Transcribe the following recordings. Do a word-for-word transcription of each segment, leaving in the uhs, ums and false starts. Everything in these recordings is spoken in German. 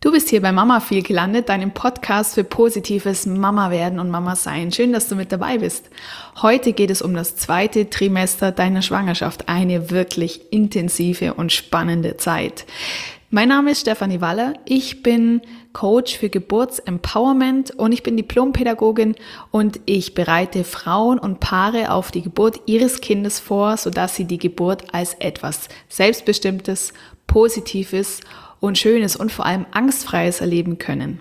Du bist hier bei Mama viel gelandet, deinem Podcast für positives Mama-Werden und Mama-Sein. Schön, dass du mit dabei bist. Heute geht es um das zweite Trimester deiner Schwangerschaft. Eine wirklich intensive und spannende Zeit. Mein Name ist Stefanie Waller. Ich bin Coach für Geburtsempowerment und ich bin Diplompädagogin und ich bereite Frauen und Paare auf die Geburt ihres Kindes vor, sodass sie die Geburt als etwas Selbstbestimmtes, Positives und Schönes und vor allem Angstfreies erleben können.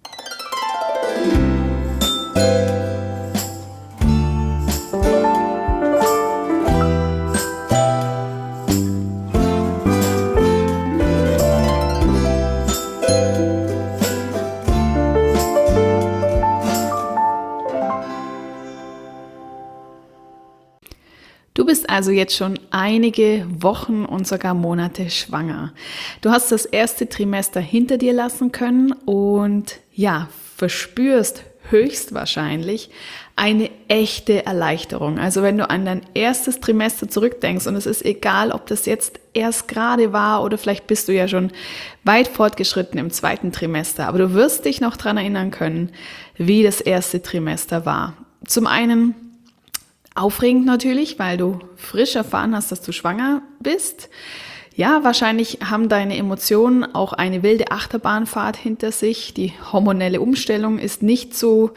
Du bist also jetzt schon einige Wochen und sogar Monate schwanger. Du hast das erste Trimester hinter dir lassen können und ja, verspürst höchstwahrscheinlich eine echte Erleichterung. Also wenn du an dein erstes Trimester zurückdenkst und es ist egal, ob das jetzt erst gerade war oder vielleicht bist du ja schon weit fortgeschritten im zweiten Trimester, aber du wirst dich noch daran erinnern können, wie das erste Trimester war. Zum einen aufregend natürlich, weil du frisch erfahren hast, dass du schwanger bist. Ja, wahrscheinlich haben deine Emotionen auch eine wilde Achterbahnfahrt hinter sich. Die hormonelle Umstellung ist nicht zu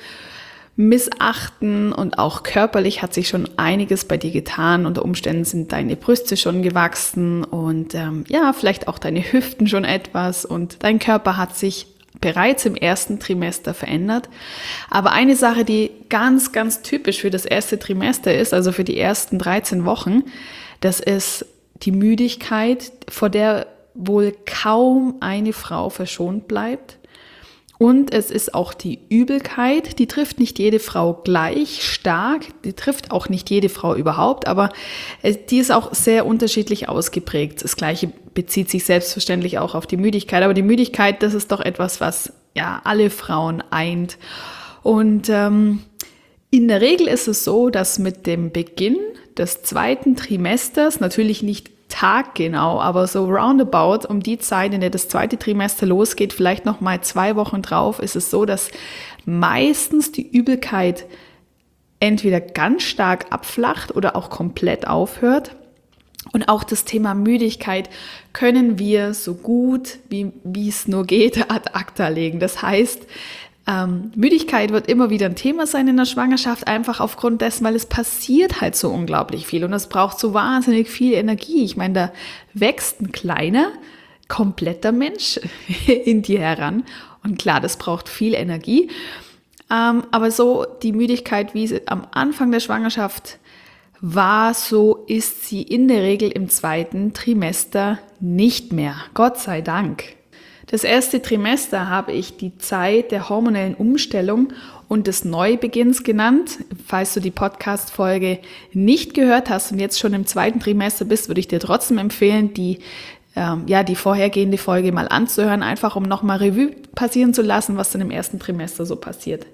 missachten und auch körperlich hat sich schon einiges bei dir getan. Unter Umständen sind deine Brüste schon gewachsen und ähm, ja, vielleicht auch deine Hüften schon etwas und dein Körper hat sich bereits im ersten Trimester verändert. Aber eine Sache, die ganz, ganz typisch für das erste Trimester ist, also für die ersten dreizehn Wochen, das ist die Müdigkeit, vor der wohl kaum eine Frau verschont bleibt. Und es ist auch die Übelkeit, die trifft nicht jede Frau gleich stark, die trifft auch nicht jede Frau überhaupt, aber die ist auch sehr unterschiedlich ausgeprägt. Das Gleiche bezieht sich selbstverständlich auch auf die Müdigkeit, aber die Müdigkeit, das ist doch etwas, was ja alle Frauen eint. Und ähm, in der Regel ist es so, dass mit dem Beginn des zweiten Trimesters, natürlich nicht taggenau, aber so roundabout um die Zeit, in der das zweite Trimester losgeht, vielleicht noch mal zwei Wochen drauf, ist es so, dass meistens die Übelkeit entweder ganz stark abflacht oder auch komplett aufhört. Und auch das Thema Müdigkeit können wir so gut, wie, wie es nur geht, ad acta legen. Das heißt, Ähm, Müdigkeit wird immer wieder ein Thema sein in der Schwangerschaft, einfach aufgrund dessen, weil es passiert halt so unglaublich viel und es braucht so wahnsinnig viel Energie. Ich meine, da wächst ein kleiner, kompletter Mensch in dir heran und klar, das braucht viel Energie. Ähm, aber so die Müdigkeit, wie sie am Anfang der Schwangerschaft war, so ist sie in der Regel im zweiten Trimester nicht mehr. Gott sei Dank. Das erste Trimester habe ich die Zeit der hormonellen Umstellung und des Neubeginns genannt. Falls du die Podcast-Folge nicht gehört hast und jetzt schon im zweiten Trimester bist, würde ich dir trotzdem empfehlen, die, ähm, ja, die vorhergehende Folge mal anzuhören, einfach um nochmal Revue passieren zu lassen, was dann im ersten Trimester so passiert.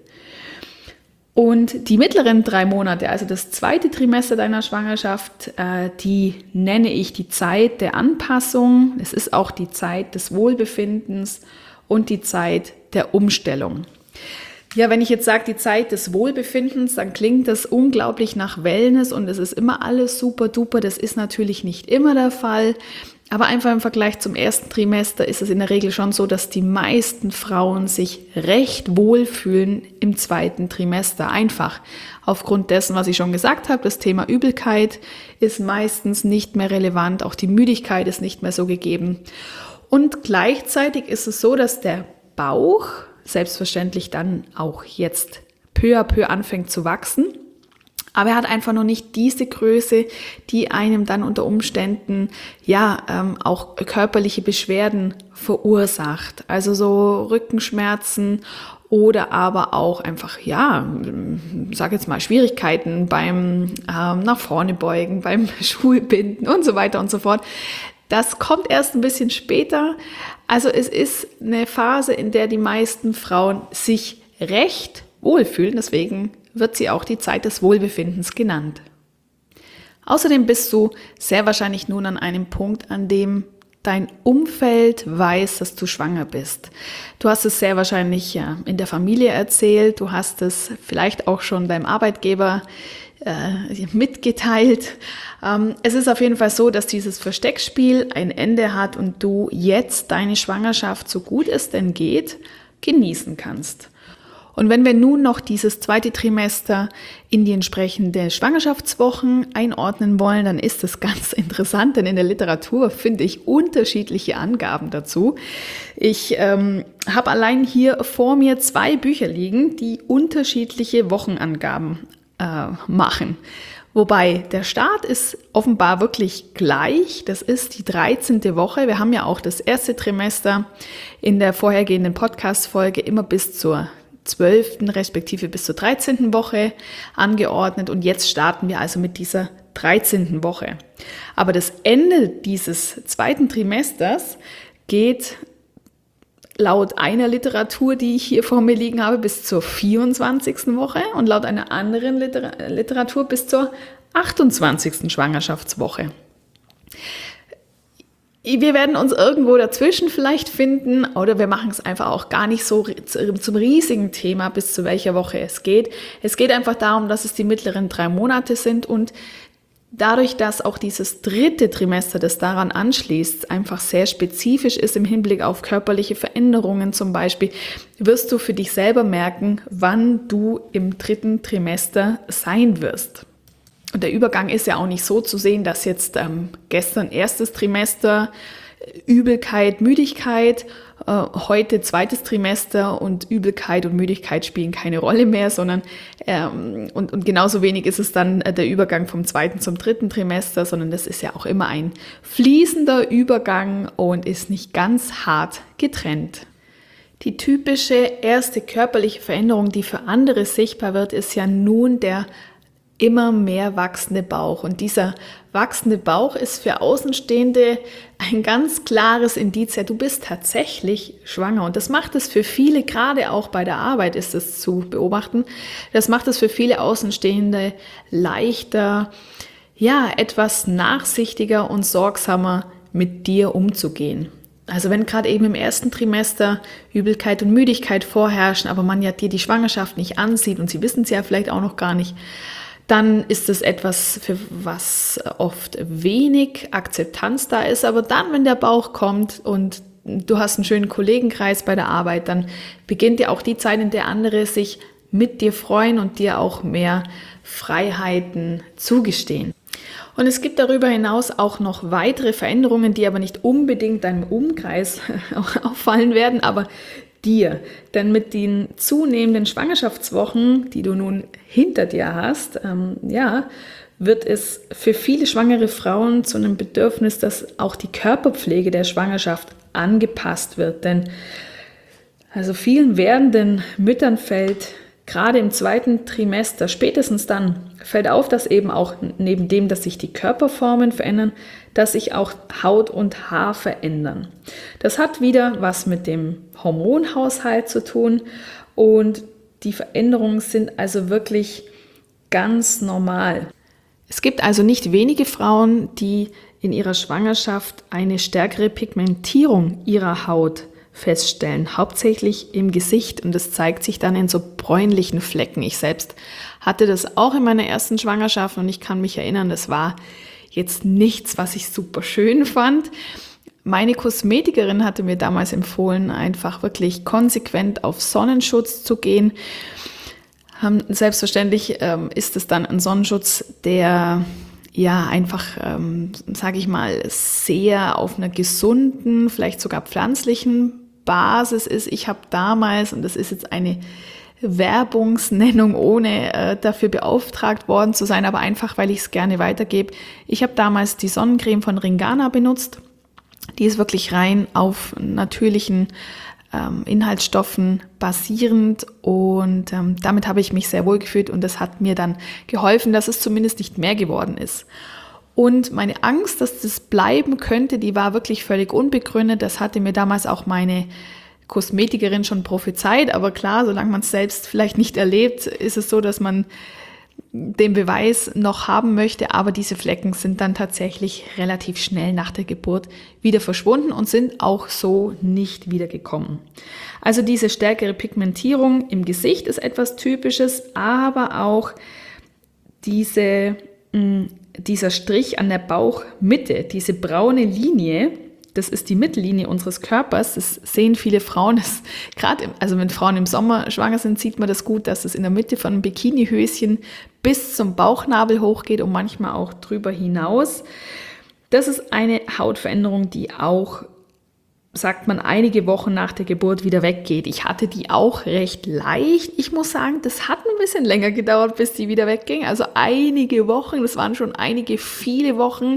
Und die mittleren drei Monate, also das zweite Trimester deiner Schwangerschaft, äh, die nenne ich die Zeit der Anpassung. Es ist auch die Zeit des Wohlbefindens und die Zeit der Umstellung. Ja, wenn ich jetzt sage, die Zeit des Wohlbefindens, dann klingt das unglaublich nach Wellness und es ist immer alles super duper. Das ist natürlich nicht immer der Fall. Aber einfach im Vergleich zum ersten Trimester ist es in der Regel schon so, dass die meisten Frauen sich recht wohlfühlen im zweiten Trimester. Einfach aufgrund dessen, was ich schon gesagt habe, das Thema Übelkeit ist meistens nicht mehr relevant, auch die Müdigkeit ist nicht mehr so gegeben. Und gleichzeitig ist es so, dass der Bauch selbstverständlich dann auch jetzt peu à peu anfängt zu wachsen. Aber er hat einfach noch nicht diese Größe, die einem dann unter Umständen ja ähm, auch körperliche Beschwerden verursacht. Also so Rückenschmerzen oder aber auch einfach, ja, sag jetzt mal Schwierigkeiten beim ähm, nach vorne beugen, beim Schuhbinden und so weiter und so fort. Das kommt erst ein bisschen später. Also es ist eine Phase, in der die meisten Frauen sich recht wohlfühlen. Deswegen wird sie auch die Zeit des Wohlbefindens genannt. Außerdem bist du sehr wahrscheinlich nun an einem Punkt, an dem dein Umfeld weiß, dass du schwanger bist. Du hast es sehr wahrscheinlich ja, in der Familie erzählt, du hast es vielleicht auch schon deinem Arbeitgeber äh, mitgeteilt. Ähm, es ist auf jeden Fall so, dass dieses Versteckspiel ein Ende hat und du jetzt deine Schwangerschaft, so gut es denn geht, genießen kannst. Und wenn wir nun noch dieses zweite Trimester in die entsprechende Schwangerschaftswochen einordnen wollen, dann ist das ganz interessant, denn in der Literatur finde ich unterschiedliche Angaben dazu. Ich ähm, habe allein hier vor mir zwei Bücher liegen, die unterschiedliche Wochenangaben äh, machen. Wobei der Start ist offenbar wirklich gleich, das ist die dreizehnte Woche. Wir haben ja auch das erste Trimester in der vorhergehenden Podcast-Folge immer bis zur zwölften respektive bis zur dreizehnten Woche angeordnet und jetzt starten wir also mit dieser dreizehnten Woche. Aber das Ende dieses zweiten Trimesters geht laut einer Literatur, die ich hier vor mir liegen habe, bis zur vierundzwanzigsten Woche und laut einer anderen Liter- Literatur bis zur achtundzwanzigsten Schwangerschaftswoche. Wir werden uns irgendwo dazwischen vielleicht finden oder wir machen es einfach auch gar nicht so zum riesigen Thema, bis zu welcher Woche es geht. Es geht einfach darum, dass es die mittleren drei Monate sind und dadurch, dass auch dieses dritte Trimester, das daran anschließt, einfach sehr spezifisch ist im Hinblick auf körperliche Veränderungen zum Beispiel, wirst du für dich selber merken, wann du im dritten Trimester sein wirst. Und der Übergang ist ja auch nicht so zu sehen, dass jetzt ähm, gestern erstes Trimester, Übelkeit, Müdigkeit, äh, heute zweites Trimester und Übelkeit und Müdigkeit spielen keine Rolle mehr, sondern ähm, und, und genauso wenig ist es dann äh, der Übergang vom zweiten zum dritten Trimester, sondern das ist ja auch immer ein fließender Übergang und ist nicht ganz hart getrennt. Die typische erste körperliche Veränderung, die für andere sichtbar wird, ist ja nun der immer mehr wachsende Bauch. Und dieser wachsende Bauch ist für Außenstehende ein ganz klares Indiz, ja, du bist tatsächlich schwanger. Und das macht es für viele, gerade auch bei der Arbeit ist es zu beobachten, das macht es für viele Außenstehende leichter, ja, etwas nachsichtiger und sorgsamer mit dir umzugehen. Also wenn gerade eben im ersten Trimester Übelkeit und Müdigkeit vorherrschen, aber man ja dir die Schwangerschaft nicht ansieht und sie wissen es ja vielleicht auch noch gar nicht, dann ist es etwas, für was oft wenig Akzeptanz da ist. Aber dann, wenn der Bauch kommt und du hast einen schönen Kollegenkreis bei der Arbeit, dann beginnt ja auch die Zeit, in der andere sich mit dir freuen und dir auch mehr Freiheiten zugestehen. Und es gibt darüber hinaus auch noch weitere Veränderungen, die aber nicht unbedingt deinem Umkreis auffallen werden, aber dir. Denn mit den zunehmenden Schwangerschaftswochen, die du nun hinter dir hast, ähm, ja, wird es für viele schwangere Frauen zu einem Bedürfnis, dass auch die Körperpflege der Schwangerschaft angepasst wird. Denn also vielen werdenden Müttern fällt gerade im zweiten Trimester, spätestens dann, fällt auf, dass eben auch neben dem, dass sich die Körperformen verändern, dass sich auch Haut und Haar verändern. Das hat wieder was mit dem Hormonhaushalt zu tun und die Veränderungen sind also wirklich ganz normal. Es gibt also nicht wenige Frauen, die in ihrer Schwangerschaft eine stärkere Pigmentierung ihrer Haut feststellen, hauptsächlich im Gesicht und das zeigt sich dann in so bräunlichen Flecken. Ich selbst hatte das auch in meiner ersten Schwangerschaft und ich kann mich erinnern, das war jetzt nichts, was ich super schön fand. Meine Kosmetikerin hatte mir damals empfohlen, einfach wirklich konsequent auf Sonnenschutz zu gehen. Selbstverständlich ähm, ist es dann ein Sonnenschutz, der ja einfach, ähm, sage ich mal, sehr auf einer gesunden, vielleicht sogar pflanzlichen Basis ist. Ich habe damals, und das ist jetzt eine Werbungsnennung, ohne äh, dafür beauftragt worden zu sein, aber einfach, weil ich es gerne weitergebe. Ich habe damals die Sonnencreme von Ringana benutzt. Die ist wirklich rein auf natürlichen ähm, Inhaltsstoffen basierend und ähm, damit habe ich mich sehr wohl gefühlt und das hat mir dann geholfen, dass es zumindest nicht mehr geworden ist. Und meine Angst, dass das bleiben könnte, die war wirklich völlig unbegründet. Das hatte mir damals auch meine Kosmetikerin schon prophezeit, aber klar, solange man es selbst vielleicht nicht erlebt, ist es so, dass man den Beweis noch haben möchte, aber diese Flecken sind dann tatsächlich relativ schnell nach der Geburt wieder verschwunden und sind auch so nicht wiedergekommen. Also diese stärkere Pigmentierung im Gesicht ist etwas Typisches, aber auch diese, mh, dieser Strich an der Bauchmitte, diese braune Linie, das ist die Mittellinie unseres Körpers. Das sehen viele Frauen. Gerade, also wenn Frauen im Sommer schwanger sind, sieht man das gut, dass es in der Mitte von einem Bikinihöschen bis zum Bauchnabel hochgeht und manchmal auch drüber hinaus. Das ist eine Hautveränderung, die auch, sagt man, einige Wochen nach der Geburt wieder weggeht. Ich hatte die auch recht leicht. Ich muss sagen, das hat ein bisschen länger gedauert, bis die wieder wegging. Also einige Wochen, das waren schon einige, viele Wochen.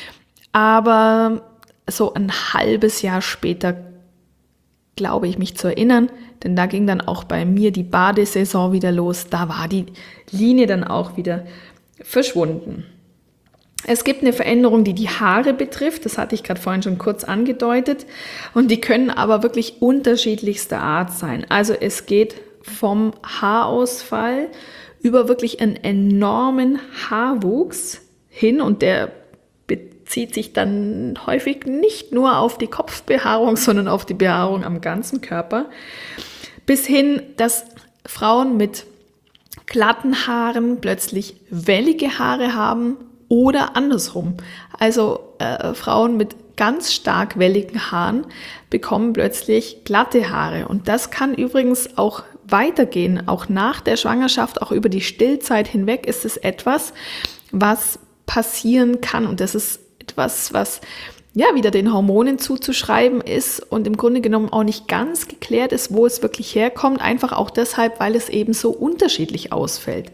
Aber so ein halbes Jahr später, glaube ich, mich zu erinnern, denn da ging dann auch bei mir die Badesaison wieder los. Da war die Linie dann auch wieder verschwunden. Es gibt eine Veränderung, die die Haare betrifft. Das hatte ich gerade vorhin schon kurz angedeutet. Und die können aber wirklich unterschiedlichster Art sein. Also es geht vom Haarausfall über wirklich einen enormen Haarwuchs hin und der bezieht sich dann häufig nicht nur auf die Kopfbehaarung, sondern auf die Behaarung am ganzen Körper, bis hin, dass Frauen mit glatten Haaren plötzlich wellige Haare haben oder andersrum. Also äh, Frauen mit ganz stark welligen Haaren bekommen plötzlich glatte Haare. Und das kann übrigens auch weitergehen. Auch nach der Schwangerschaft, auch über die Stillzeit hinweg ist es etwas, was passieren kann. Und das ist etwas, was ja wieder den Hormonen zuzuschreiben ist und im Grunde genommen auch nicht ganz geklärt ist, wo es wirklich herkommt. Einfach auch deshalb, weil es eben so unterschiedlich ausfällt.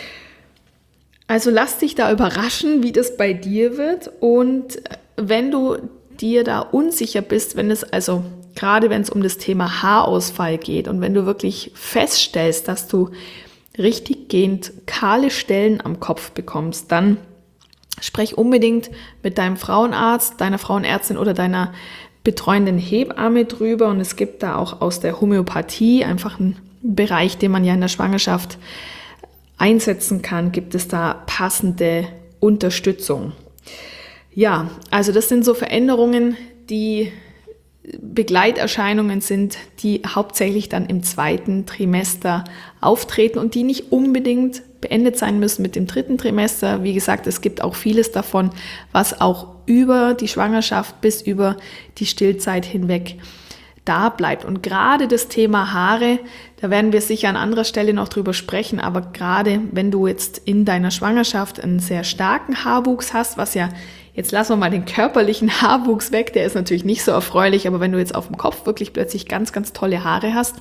Also lass dich da überraschen, wie das bei dir wird. Und wenn du dir da unsicher bist, wenn es also gerade wenn es um das Thema Haarausfall geht und wenn du wirklich feststellst, dass du richtiggehend kahle Stellen am Kopf bekommst, dann sprech unbedingt mit deinem Frauenarzt, deiner Frauenärztin oder deiner betreuenden Hebamme drüber. Und es gibt da auch aus der Homöopathie einfach einen Bereich, den man ja in der Schwangerschaft einsetzen kann, gibt es da passende Unterstützung. Ja, also das sind so Veränderungen, die Begleiterscheinungen sind, die hauptsächlich dann im zweiten Trimester auftreten und die nicht unbedingt beendet sein müssen mit dem dritten Trimester. Wie gesagt, es gibt auch vieles davon, was auch über die Schwangerschaft bis über die Stillzeit hinweg da bleibt. Und gerade das Thema Haare, da werden wir sicher an anderer Stelle noch drüber sprechen, aber gerade wenn du jetzt in deiner Schwangerschaft einen sehr starken Haarwuchs hast, was ja, jetzt lassen wir mal den körperlichen Haarwuchs weg, der ist natürlich nicht so erfreulich, aber wenn du jetzt auf dem Kopf wirklich plötzlich ganz, ganz tolle Haare hast,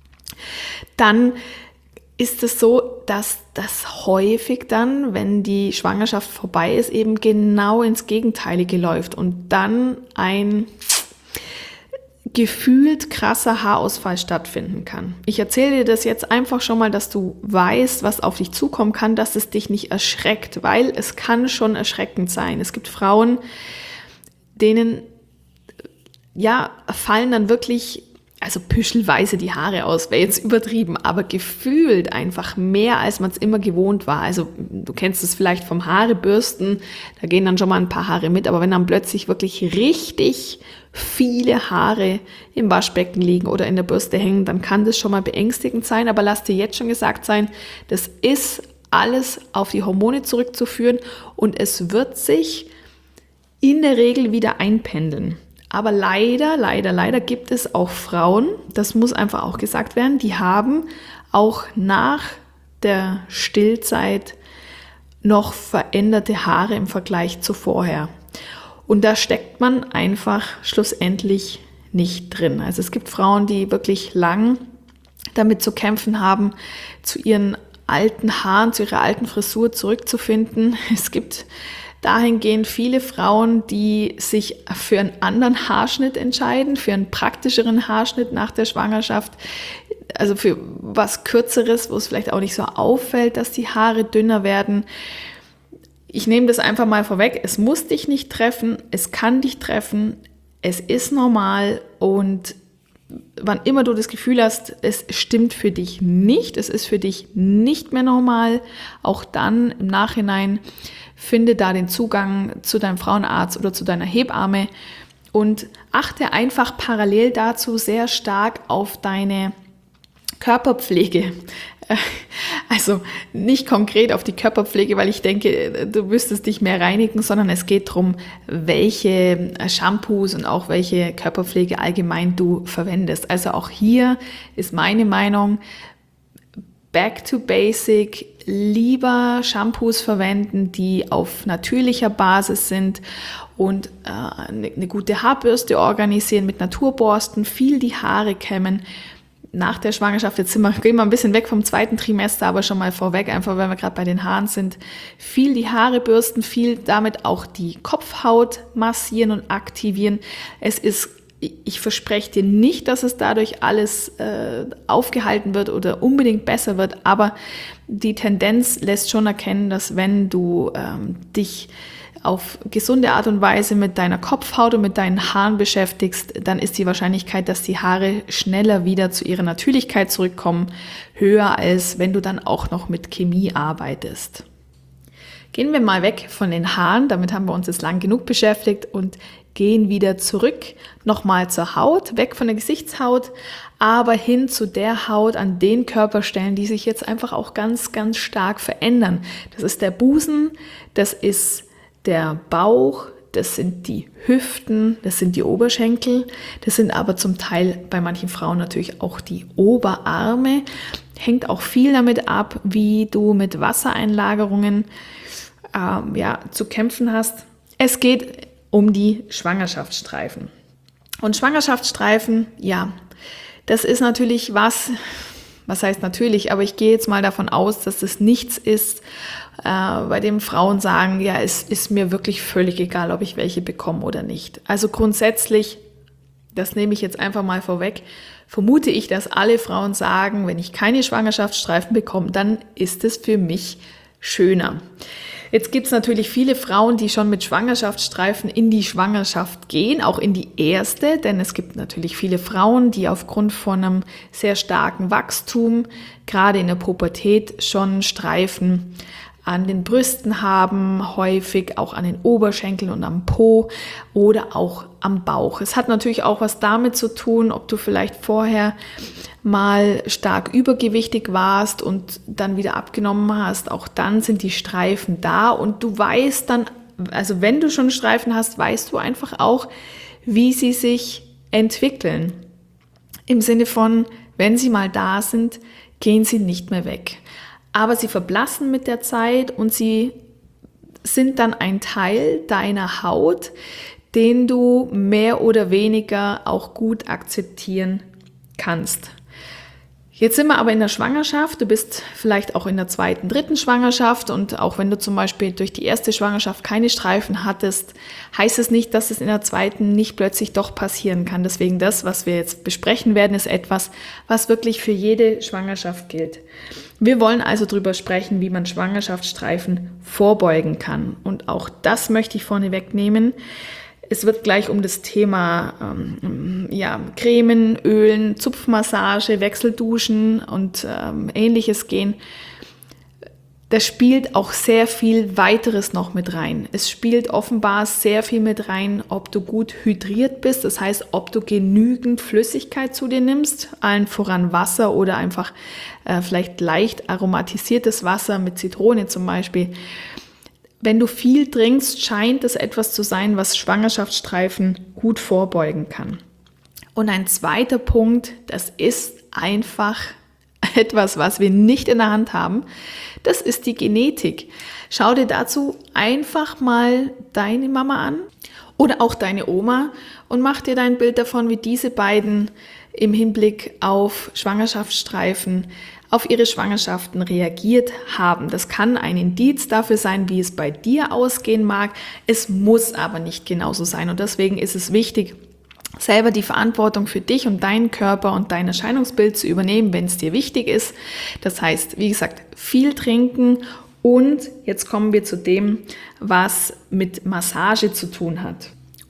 dann ist es so, dass das häufig dann, wenn die Schwangerschaft vorbei ist, eben genau ins Gegenteilige läuft und dann ein gefühlt krasser Haarausfall stattfinden kann. Ich erzähle dir das jetzt einfach schon mal, dass du weißt, was auf dich zukommen kann, dass es dich nicht erschreckt, weil es kann schon erschreckend sein. Es gibt Frauen, denen ja fallen dann wirklich, also püschelweise die Haare aus, wäre jetzt übertrieben, aber gefühlt einfach mehr, als man es immer gewohnt war. Also du kennst es vielleicht vom Haarebürsten, da gehen dann schon mal ein paar Haare mit, aber wenn dann plötzlich wirklich richtig viele Haare im Waschbecken liegen oder in der Bürste hängen, dann kann das schon mal beängstigend sein, aber lass dir jetzt schon gesagt sein, das ist alles auf die Hormone zurückzuführen und es wird sich in der Regel wieder einpendeln. Aber leider, leider, leider gibt es auch Frauen, das muss einfach auch gesagt werden, die haben auch nach der Stillzeit noch veränderte Haare im Vergleich zu vorher. Und da steckt man einfach schlussendlich nicht drin. Also es gibt Frauen, die wirklich lang damit zu kämpfen haben, zu ihren alten Haaren, zu ihrer alten Frisur zurückzufinden. Es gibt dahingehend viele Frauen, die sich für einen anderen Haarschnitt entscheiden, für einen praktischeren Haarschnitt nach der Schwangerschaft, also für was Kürzeres, wo es vielleicht auch nicht so auffällt, dass die Haare dünner werden. Ich nehme das einfach mal vorweg, es muss dich nicht treffen, es kann dich treffen, es ist normal und wann immer du das Gefühl hast, es stimmt für dich nicht, es ist für dich nicht mehr normal, auch dann im Nachhinein finde da den Zugang zu deinem Frauenarzt oder zu deiner Hebamme und achte einfach parallel dazu sehr stark auf deine Körperpflege. Also nicht konkret auf die Körperpflege, weil ich denke, du müsstest dich mehr reinigen, sondern es geht darum, welche Shampoos und auch welche Körperpflege allgemein du verwendest. Also auch hier ist meine Meinung, back to basic, lieber Shampoos verwenden, die auf natürlicher Basis sind und äh, eine, eine gute Haarbürste organisieren mit Naturborsten, viel die Haare kämmen. Nach der Schwangerschaft, jetzt sind wir, gehen wir ein bisschen weg vom zweiten Trimester, aber schon mal vorweg, einfach weil wir gerade bei den Haaren sind, viel die Haare bürsten, viel damit auch die Kopfhaut massieren und aktivieren. Es ist, ich verspreche dir nicht, dass es dadurch alles äh, aufgehalten wird oder unbedingt besser wird, aber die Tendenz lässt schon erkennen, dass wenn du ähm, dich auf gesunde Art und Weise mit deiner Kopfhaut und mit deinen Haaren beschäftigst, dann ist die Wahrscheinlichkeit, dass die Haare schneller wieder zu ihrer Natürlichkeit zurückkommen, höher, als wenn du dann auch noch mit Chemie arbeitest. Gehen wir mal weg von den Haaren, damit haben wir uns jetzt lang genug beschäftigt und gehen wieder zurück, nochmal zur Haut, weg von der Gesichtshaut, aber hin zu der Haut an den Körperstellen, die sich jetzt einfach auch ganz, ganz stark verändern. Das ist der Busen, das ist der Bauch, das sind die Hüften, das sind die Oberschenkel, das sind aber zum Teil bei manchen Frauen natürlich auch die Oberarme. Hängt auch viel damit ab, wie du mit Wassereinlagerungen ähm, ja, zu kämpfen hast. Es geht um die Schwangerschaftsstreifen. Und Schwangerschaftsstreifen, ja, das ist natürlich was, was heißt natürlich, aber ich gehe jetzt mal davon aus, dass das nichts ist, äh, bei dem Frauen sagen, ja, es ist mir wirklich völlig egal, ob ich welche bekomme oder nicht. Also grundsätzlich, das nehme ich jetzt einfach mal vorweg, vermute ich, dass alle Frauen sagen, wenn ich keine Schwangerschaftsstreifen bekomme, dann ist es für mich schöner. Jetzt gibt es natürlich viele Frauen, die schon mit Schwangerschaftsstreifen in die Schwangerschaft gehen, auch in die erste, denn es gibt natürlich viele Frauen, die aufgrund von einem sehr starken Wachstum, gerade in der Pubertät, schon Streifen an den Brüsten haben, häufig auch an den Oberschenkeln und am Po oder auch am Bauch. Es hat natürlich auch was damit zu tun, ob du vielleicht vorher mal stark übergewichtig warst und dann wieder abgenommen hast. Auch dann sind die Streifen da und du weißt dann, also wenn du schon Streifen hast, weißt du einfach auch, wie sie sich entwickeln. Im Sinne von, wenn sie mal da sind, gehen sie nicht mehr weg. Aber sie verblassen mit der Zeit und sie sind dann ein Teil deiner Haut, den du mehr oder weniger auch gut akzeptieren kannst. Jetzt sind wir aber in der Schwangerschaft, du bist vielleicht auch in der zweiten, dritten Schwangerschaft und auch wenn du zum Beispiel durch die erste Schwangerschaft keine Streifen hattest, heißt es nicht, dass es in der zweiten nicht plötzlich doch passieren kann. Deswegen das, was wir jetzt besprechen werden, ist etwas, was wirklich für jede Schwangerschaft gilt. Wir wollen also darüber sprechen, wie man Schwangerschaftsstreifen vorbeugen kann und auch das möchte ich vorne wegnehmen. Es wird gleich um das Thema ähm, ja, Cremen, Ölen, Zupfmassage, Wechselduschen und ähm, Ähnliches gehen. Das spielt auch sehr viel weiteres noch mit rein. Es spielt offenbar sehr viel mit rein, ob du gut hydriert bist, das heißt, ob du genügend Flüssigkeit zu dir nimmst, allen voran Wasser oder einfach äh, vielleicht leicht aromatisiertes Wasser mit Zitrone zum Beispiel. Wenn du viel trinkst, scheint es etwas zu sein, was Schwangerschaftsstreifen gut vorbeugen kann. Und ein zweiter Punkt, das ist einfach etwas, was wir nicht in der Hand haben, das ist die Genetik. Schau dir dazu einfach mal deine Mama an oder auch deine Oma und mach dir dein Bild davon, wie diese beiden im Hinblick auf Schwangerschaftsstreifen auf ihre Schwangerschaften reagiert haben. Das kann ein Indiz dafür sein, wie es bei dir ausgehen mag. Es muss aber nicht genauso sein und deswegen ist es wichtig, selber die Verantwortung für dich und deinen Körper und dein Erscheinungsbild zu übernehmen, wenn es dir wichtig ist. Das heißt, wie gesagt, viel trinken und jetzt kommen wir zu dem, was mit Massage zu tun hat.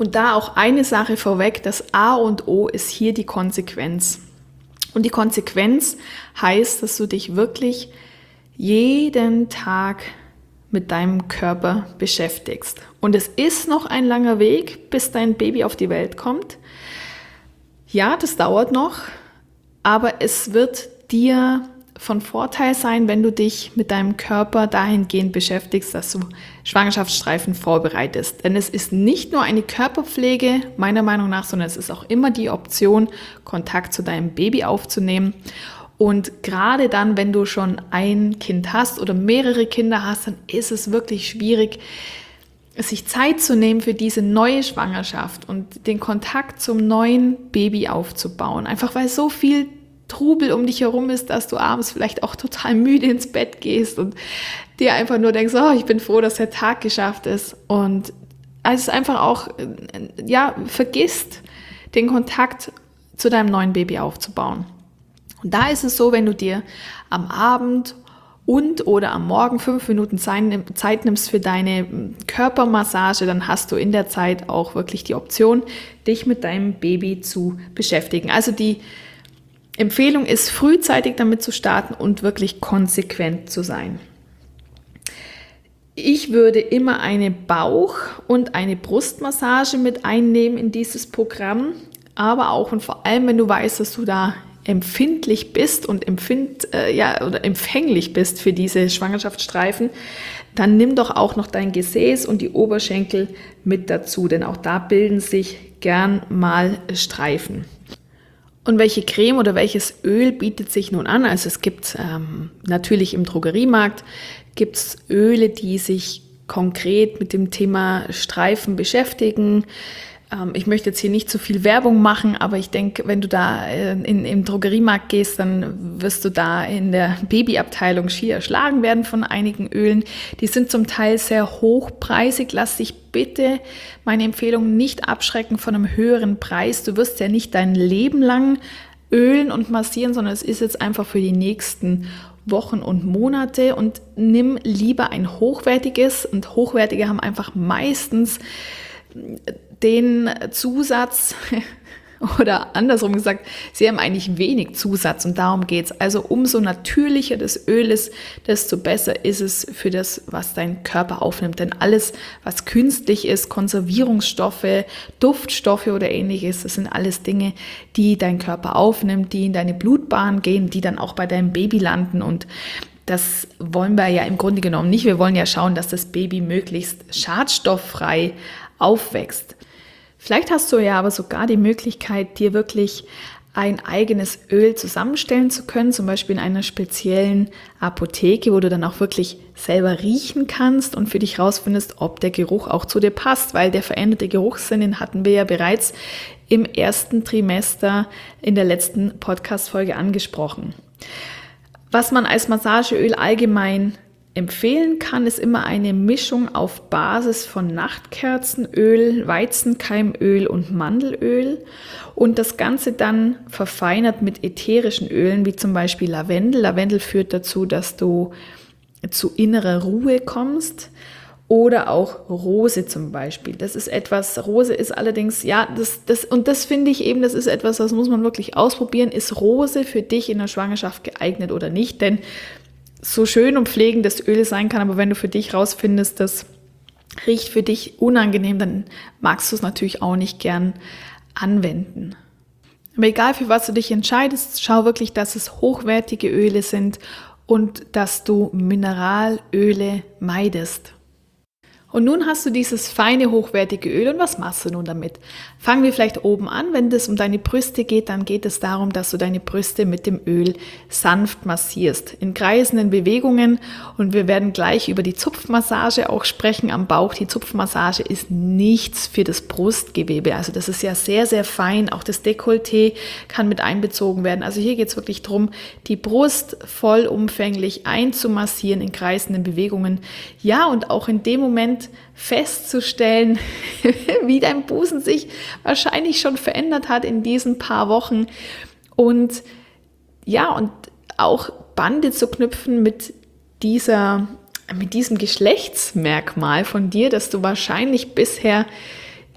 Und da auch eine Sache vorweg, das A und O ist hier die Konsequenz. Und die Konsequenz heißt, dass du dich wirklich jeden Tag mit deinem Körper beschäftigst. Und es ist noch ein langer Weg, bis dein Baby auf die Welt kommt. Ja, das dauert noch, aber es wird dir von Vorteil sein, wenn du dich mit deinem Körper dahingehend beschäftigst, dass du Schwangerschaftsstreifen vorbereitest. Denn es ist nicht nur eine Körperpflege, meiner Meinung nach, sondern es ist auch immer die Option, Kontakt zu deinem Baby aufzunehmen. Und gerade dann, wenn du schon ein Kind hast oder mehrere Kinder hast, dann ist es wirklich schwierig, sich Zeit zu nehmen für diese neue Schwangerschaft und den Kontakt zum neuen Baby aufzubauen. Einfach weil so viel Trubel um dich herum ist, dass du abends vielleicht auch total müde ins Bett gehst und dir einfach nur denkst, oh, ich bin froh, dass der Tag geschafft ist. Und es einfach auch, ja, vergisst, den Kontakt zu deinem neuen Baby aufzubauen. Und da ist es so, wenn du dir am Abend und oder am Morgen fünf Minuten Zeit nimmst für deine Körpermassage, dann hast du in der Zeit auch wirklich die Option, dich mit deinem Baby zu beschäftigen. Also die Empfehlung ist, frühzeitig damit zu starten und wirklich konsequent zu sein. Ich würde immer eine Bauch- und eine Brustmassage mit einnehmen in dieses Programm, aber auch und vor allem, wenn du weißt, dass du da empfindlich bist und empfind, äh, ja, oder empfänglich bist für diese Schwangerschaftsstreifen, dann nimm doch auch noch dein Gesäß und die Oberschenkel mit dazu, denn auch da bilden sich gern mal Streifen. Und welche Creme oder welches Öl bietet sich nun an? Also es gibt ähm, natürlich im Drogeriemarkt gibt es Öle, die sich konkret mit dem Thema Streifen beschäftigen. Ähm, ich möchte jetzt hier nicht zu viel Werbung machen, aber ich denke, wenn du da äh, in, im Drogeriemarkt gehst, dann wirst du da in der Babyabteilung schier erschlagen werden von einigen Ölen. Die sind zum Teil sehr hochpreisig. Lass dich bitte, meine Empfehlung, nicht abschrecken von einem höheren Preis. Du wirst ja nicht dein Leben lang ölen und massieren, sondern es ist jetzt einfach für die nächsten Wochen und Monate, und nimm lieber ein hochwertiges, und hochwertige haben einfach meistens den Zusatz, oder andersrum gesagt, sie haben eigentlich wenig Zusatz, und darum geht es. Also umso natürlicher das Öl ist, desto besser ist es für das, was dein Körper aufnimmt. Denn alles, was künstlich ist, Konservierungsstoffe, Duftstoffe oder ähnliches, das sind alles Dinge, die dein Körper aufnimmt, die in deine Blutbahn gehen, die dann auch bei deinem Baby landen, und das wollen wir ja im Grunde genommen nicht. Wir wollen ja schauen, dass das Baby möglichst schadstofffrei aufwächst. Vielleicht hast du ja aber sogar die Möglichkeit, dir wirklich ein eigenes Öl zusammenstellen zu können, zum Beispiel in einer speziellen Apotheke, wo du dann auch wirklich selber riechen kannst und für dich rausfindest, ob der Geruch auch zu dir passt, weil der veränderte Geruchssinn, den hatten wir ja bereits im ersten Trimester in der letzten Podcast-Folge angesprochen. Was man als Massageöl allgemein empfehlen kann, ist immer eine Mischung auf Basis von Nachtkerzenöl, Weizenkeimöl und Mandelöl, und das Ganze dann verfeinert mit ätherischen Ölen, wie zum Beispiel Lavendel. Lavendel führt dazu, dass du zu innerer Ruhe kommst, oder auch Rose zum Beispiel. Das ist etwas, Rose ist allerdings, ja, das, das, und das finde ich eben, das ist etwas, das muss man wirklich ausprobieren. Ist Rose für dich in der Schwangerschaft geeignet oder nicht? Denn so schön und pflegend das Öl sein kann, aber wenn du für dich rausfindest, das riecht für dich unangenehm, dann magst du es natürlich auch nicht gern anwenden. Aber egal, für was du dich entscheidest, schau wirklich, dass es hochwertige Öle sind und dass du Mineralöle meidest. Und nun hast du dieses feine, hochwertige Öl, und was machst du nun damit? Fangen wir vielleicht oben an. Wenn es um deine Brüste geht, dann geht es darum, dass du deine Brüste mit dem Öl sanft massierst, in kreisenden Bewegungen, und wir werden gleich über die Zupfmassage auch sprechen am Bauch. Die Zupfmassage ist nichts für das Brustgewebe, also das ist ja sehr, sehr fein, auch das Dekolleté kann mit einbezogen werden. Also hier geht es wirklich darum, die Brust vollumfänglich einzumassieren in kreisenden Bewegungen. Ja, und auch in dem Moment festzustellen, wie dein Busen sich wahrscheinlich schon verändert hat in diesen paar Wochen, und ja, und auch Bande zu knüpfen mit dieser, mit diesem Geschlechtsmerkmal von dir, das du wahrscheinlich bisher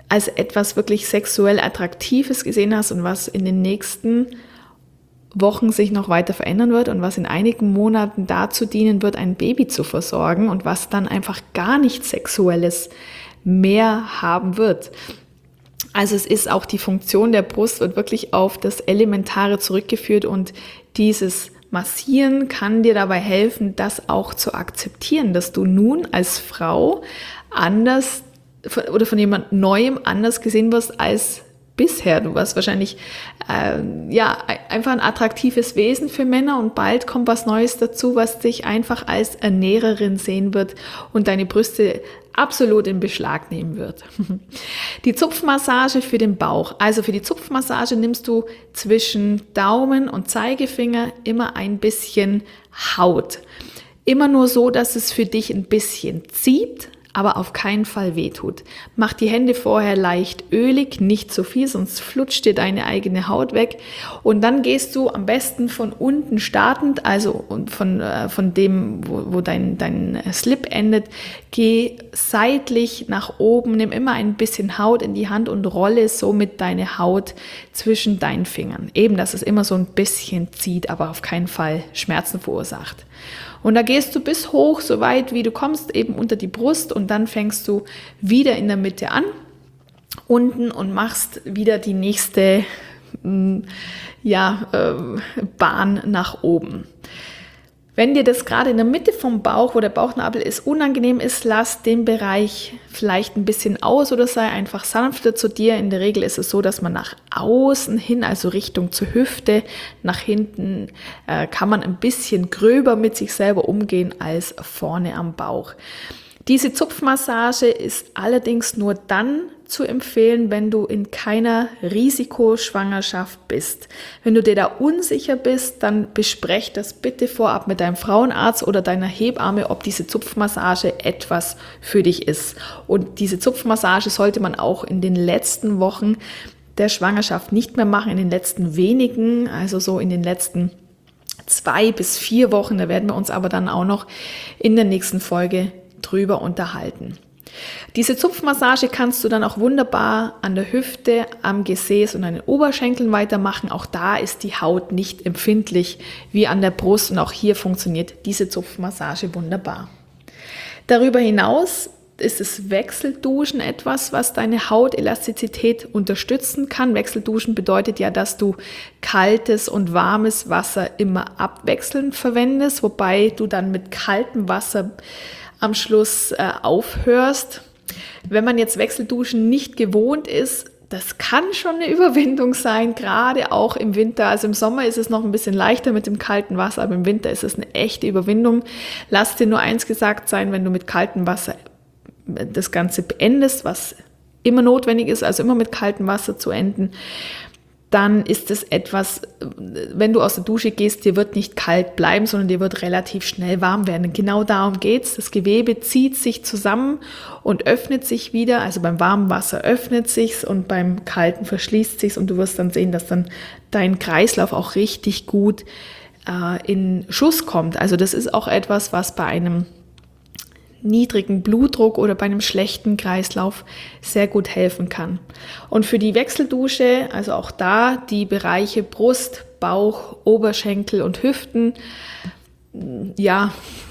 als etwas wirklich sexuell Attraktives gesehen hast und was in den nächsten Wochen sich noch weiter verändern wird und was in einigen Monaten dazu dienen wird, ein Baby zu versorgen und was dann einfach gar nichts Sexuelles mehr haben wird. Also es ist auch die Funktion der Brust wird wirklich auf das Elementare zurückgeführt und dieses Massieren kann dir dabei helfen, das auch zu akzeptieren, dass du nun als Frau anders oder von jemand Neuem anders gesehen wirst als bisher. Du warst wahrscheinlich äh, ja, einfach ein attraktives Wesen für Männer und bald kommt was Neues dazu, was dich einfach als Ernährerin sehen wird und deine Brüste absolut in Beschlag nehmen wird. Die Zupfmassage für den Bauch. Also für die Zupfmassage nimmst du zwischen Daumen und Zeigefinger immer ein bisschen Haut. Immer nur so, dass es für dich ein bisschen zieht, aber auf keinen Fall wehtut. Mach die Hände vorher leicht ölig, nicht zu viel, sonst flutscht dir deine eigene Haut weg. Und dann gehst du am besten von unten startend, also von, von dem, wo, wo dein, dein Slip endet, geh seitlich nach oben, nimm immer ein bisschen Haut in die Hand und rolle somit deine Haut zwischen deinen Fingern. Eben, dass es immer so ein bisschen zieht, aber auf keinen Fall Schmerzen verursacht. Und da gehst du bis hoch, so weit wie du kommst, eben unter die Brust und dann fängst du wieder in der Mitte an, unten und machst wieder die nächste ja, äh, Bahn nach oben. Wenn dir das gerade in der Mitte vom Bauch, wo der Bauchnabel ist, unangenehm ist, lass den Bereich vielleicht ein bisschen aus oder sei einfach sanfter zu dir. In der Regel ist es so, dass man nach außen hin, also Richtung zur Hüfte, nach hinten, äh, kann man ein bisschen gröber mit sich selber umgehen als vorne am Bauch. Diese Zupfmassage ist allerdings nur dann zu empfehlen, wenn du in keiner Risikoschwangerschaft bist. Wenn du dir da unsicher bist, dann besprech das bitte vorab mit deinem Frauenarzt oder deiner Hebamme, ob diese Zupfmassage etwas für dich ist. Und diese Zupfmassage sollte man auch in den letzten Wochen der Schwangerschaft nicht mehr machen, in den letzten wenigen, also so in den letzten zwei bis vier Wochen. Da werden wir uns aber dann auch noch in der nächsten Folge drüber unterhalten. Diese Zupfmassage kannst du dann auch wunderbar an der Hüfte, am Gesäß und an den Oberschenkeln weitermachen. Auch da ist die Haut nicht empfindlich wie an der Brust und auch hier funktioniert diese Zupfmassage wunderbar. Darüber hinaus ist das Wechselduschen etwas, was deine Hautelastizität unterstützen kann. Wechselduschen bedeutet ja, dass du kaltes und warmes Wasser immer abwechselnd verwendest, wobei du dann mit kaltem Wasser am Schluss äh, aufhörst. Wenn man jetzt Wechselduschen nicht gewohnt ist, das kann schon eine Überwindung sein, gerade auch im Winter. Also im Sommer ist es noch ein bisschen leichter mit dem kalten Wasser, aber im Winter ist es eine echte Überwindung. Lass dir nur eins gesagt sein, wenn du mit kaltem Wasser das Ganze beendest, was immer notwendig ist, also immer mit kaltem Wasser zu enden, dann ist es etwas, wenn du aus der Dusche gehst, dir wird nicht kalt bleiben, sondern dir wird relativ schnell warm werden. Genau darum geht's. Das Gewebe zieht sich zusammen und öffnet sich wieder. Also beim warmen Wasser öffnet sich's und beim kalten verschließt sich's und du wirst dann sehen, dass dann dein Kreislauf auch richtig gut äh, in Schuss kommt. Also das ist auch etwas, was bei einem niedrigen Blutdruck oder bei einem schlechten Kreislauf sehr gut helfen kann. Und für die Wechseldusche, also auch da die Bereiche Brust, Bauch, Oberschenkel und Hüften, ja,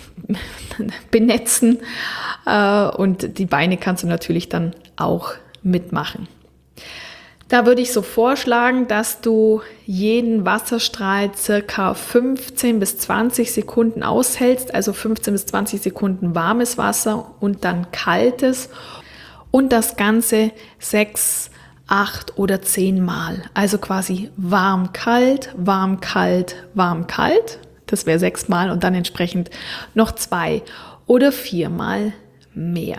benetzen äh, und die Beine kannst du natürlich dann auch mitmachen. Da würde ich so vorschlagen, dass du jeden Wasserstrahl circa fünfzehn bis zwanzig Sekunden aushältst, also fünfzehn bis zwanzig Sekunden warmes Wasser und dann kaltes und das Ganze sechs, acht oder zehn Mal. Also quasi warm, kalt, warm, kalt, warm, kalt. Das wäre sechs Mal und dann entsprechend noch zwei oder viermal mehr.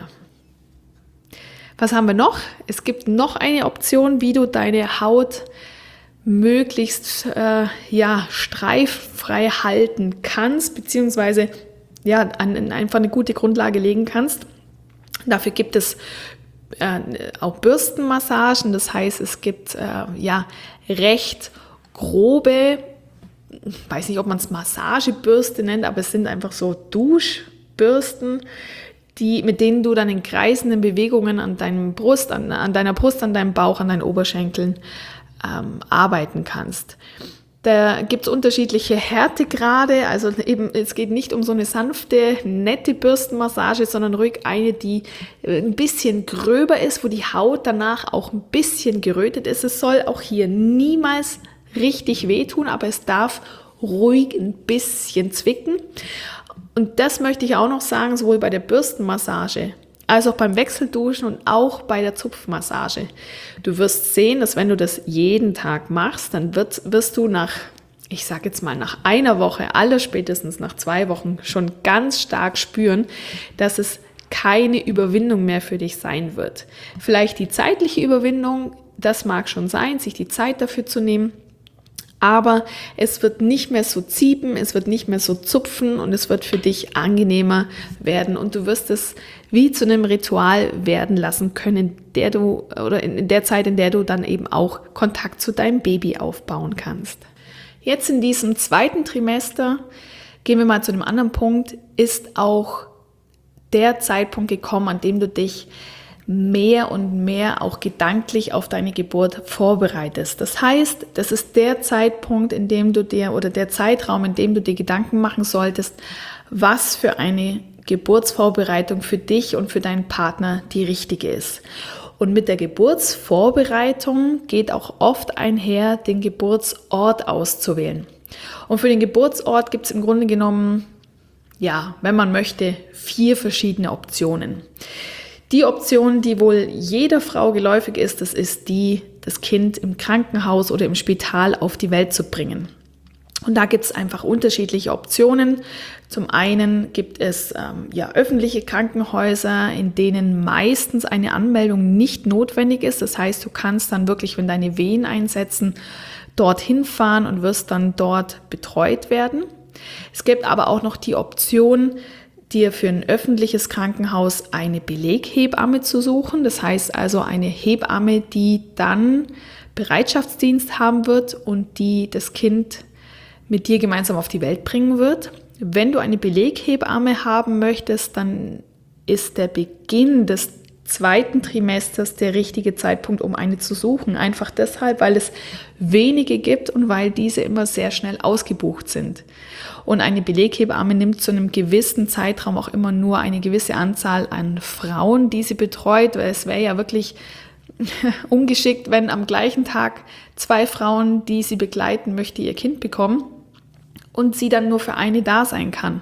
Was haben wir noch? Es gibt noch eine Option, wie du deine Haut möglichst äh, ja, streiffrei halten kannst, beziehungsweise ja, an, einfach eine gute Grundlage legen kannst. Dafür gibt es äh, auch Bürstenmassagen, das heißt, es gibt äh, ja recht grobe, ich weiß nicht, ob man es Massagebürste nennt, aber es sind einfach so Duschbürsten, die, mit denen du dann in kreisenden Bewegungen an deinem Brust, an, an deiner Brust, an deinem Bauch, an deinen Oberschenkeln ähm, arbeiten kannst. Da gibt es unterschiedliche Härtegrade, also eben, es geht nicht um so eine sanfte, nette Bürstenmassage, sondern ruhig eine, die ein bisschen gröber ist, wo die Haut danach auch ein bisschen gerötet ist. Es soll auch hier niemals richtig wehtun, aber es darf ruhig ein bisschen zwicken. Und das möchte ich auch noch sagen, sowohl bei der Bürstenmassage als auch beim Wechselduschen und auch bei der Zupfmassage. Du wirst sehen, dass wenn du das jeden Tag machst, dann wird, wirst du nach, ich sage jetzt mal nach einer Woche, allerspätestens nach zwei Wochen schon ganz stark spüren, dass es keine Überwindung mehr für dich sein wird. Vielleicht die zeitliche Überwindung, das mag schon sein, sich die Zeit dafür zu nehmen, aber es wird nicht mehr so ziepen, es wird nicht mehr so zupfen und es wird für dich angenehmer werden und du wirst es wie zu einem Ritual werden lassen können, der du oder in der Zeit, in der du dann eben auch Kontakt zu deinem Baby aufbauen kannst. Jetzt in diesem zweiten Trimester, gehen wir mal zu einem anderen Punkt, ist auch der Zeitpunkt gekommen, an dem du dich mehr und mehr auch gedanklich auf deine Geburt vorbereitest. Das heißt, das ist der Zeitpunkt, in dem du dir oder der Zeitraum, in dem du dir Gedanken machen solltest, was für eine Geburtsvorbereitung für dich und für deinen Partner die richtige ist. Und mit der Geburtsvorbereitung geht auch oft einher, den Geburtsort auszuwählen. Und für den Geburtsort gibt es im Grunde genommen, ja, wenn man möchte, vier verschiedene Optionen. Die Option, die wohl jeder Frau geläufig ist, das ist die, das Kind im Krankenhaus oder im Spital auf die Welt zu bringen. Und da gibt es einfach unterschiedliche Optionen. Zum einen gibt es ähm, ja, öffentliche Krankenhäuser, in denen meistens eine Anmeldung nicht notwendig ist. Das heißt, du kannst dann wirklich, wenn deine Wehen einsetzen, dorthin fahren und wirst dann dort betreut werden. Es gibt aber auch noch die Option, dir für ein öffentliches Krankenhaus eine Beleghebamme zu suchen. Das heißt also eine Hebamme, die dann Bereitschaftsdienst haben wird und die das Kind mit dir gemeinsam auf die Welt bringen wird. Wenn du eine Beleghebamme haben möchtest, dann ist der Beginn des zweiten Trimesters der richtige Zeitpunkt, um eine zu suchen. Einfach deshalb, weil es wenige gibt und weil diese immer sehr schnell ausgebucht sind. Und eine Beleghebamme nimmt zu einem gewissen Zeitraum auch immer nur eine gewisse Anzahl an Frauen, die sie betreut, weil es wäre ja wirklich ungeschickt, wenn am gleichen Tag zwei Frauen, die sie begleiten möchte, ihr Kind bekommen und sie dann nur für eine da sein kann.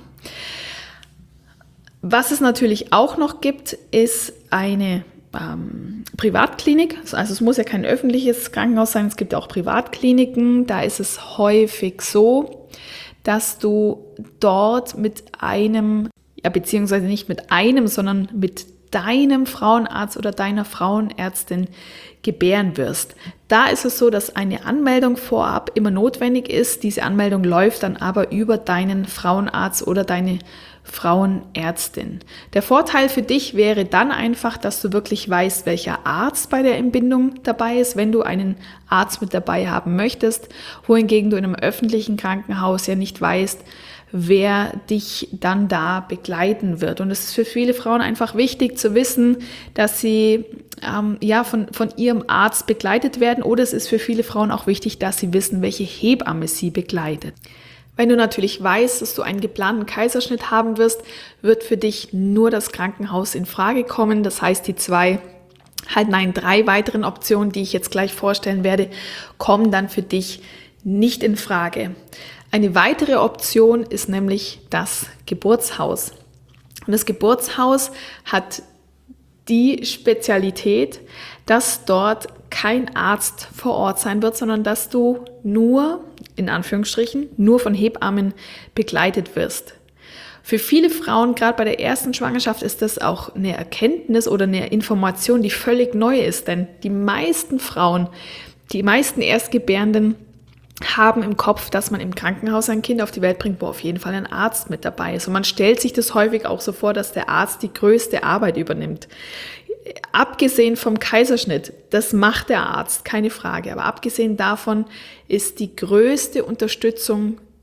Was es natürlich auch noch gibt, ist eine ähm, Privatklinik. Also es muss ja kein öffentliches Krankenhaus sein, es gibt auch Privatkliniken. Da ist es häufig so, dass du dort mit einem, ja beziehungsweise nicht mit einem, sondern mit deinem Frauenarzt oder deiner Frauenärztin gebären wirst. Da ist es so, dass eine Anmeldung vorab immer notwendig ist. Diese Anmeldung läuft dann aber über deinen Frauenarzt oder deine Frauenärztin. Der Vorteil für dich wäre dann einfach, dass du wirklich weißt, welcher Arzt bei der Entbindung dabei ist, wenn du einen Arzt mit dabei haben möchtest, wohingegen du in einem öffentlichen Krankenhaus ja nicht weißt, wer dich dann da begleiten wird. Und es ist für viele Frauen einfach wichtig zu wissen, dass sie ähm, ja von, von ihrem Arzt begleitet werden, oder es ist für viele Frauen auch wichtig, dass sie wissen, welche Hebamme sie begleitet. Wenn du natürlich weißt, dass du einen geplanten Kaiserschnitt haben wirst, wird für dich nur das Krankenhaus in Frage kommen. Das heißt, die zwei, halt nein, drei weiteren Optionen, die ich jetzt gleich vorstellen werde, kommen dann für dich nicht in Frage. Eine weitere Option ist nämlich das Geburtshaus. Und das Geburtshaus hat die Spezialität, dass dort kein Arzt vor Ort sein wird, sondern dass du nur, in Anführungsstrichen, nur von Hebammen begleitet wirst. Für viele Frauen, gerade bei der ersten Schwangerschaft, ist das auch eine Erkenntnis oder eine Information, die völlig neu ist. Denn die meisten Frauen, die meisten Erstgebärenden haben im Kopf, dass man im Krankenhaus ein Kind auf die Welt bringt, wo auf jeden Fall ein Arzt mit dabei ist. Und man stellt sich das häufig auch so vor, dass der Arzt die größte Arbeit übernimmt. Abgesehen vom Kaiserschnitt, das macht der Arzt, keine Frage. Aber abgesehen davon ist die größte Unterstützung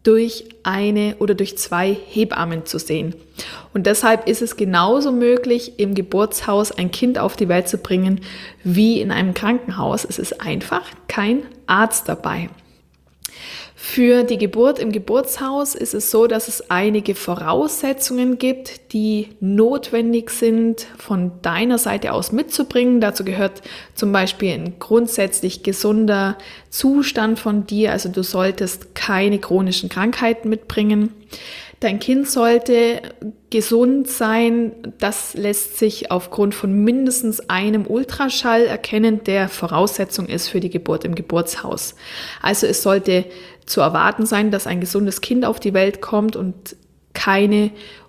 durch eine oder durch zwei Hebammen zu sehen. Und deshalb ist es genauso möglich, im Geburtshaus ein Kind auf die Welt zu bringen, wie in einem Krankenhaus. Es ist einfach kein Arzt dabei. Für die Geburt im Geburtshaus ist es so, dass es einige Voraussetzungen gibt, die notwendig sind, von deiner Seite aus mitzubringen. Dazu gehört zum Beispiel ein grundsätzlich gesunder Zustand von dir. Also du solltest keine chronischen Krankheiten mitbringen. Dein Kind sollte gesund sein. Das lässt sich aufgrund von mindestens einem Ultraschall erkennen, der Voraussetzung ist für die Geburt im Geburtshaus. Also es sollte zu erwarten sein, dass ein gesundes Kind auf die Welt kommt und keine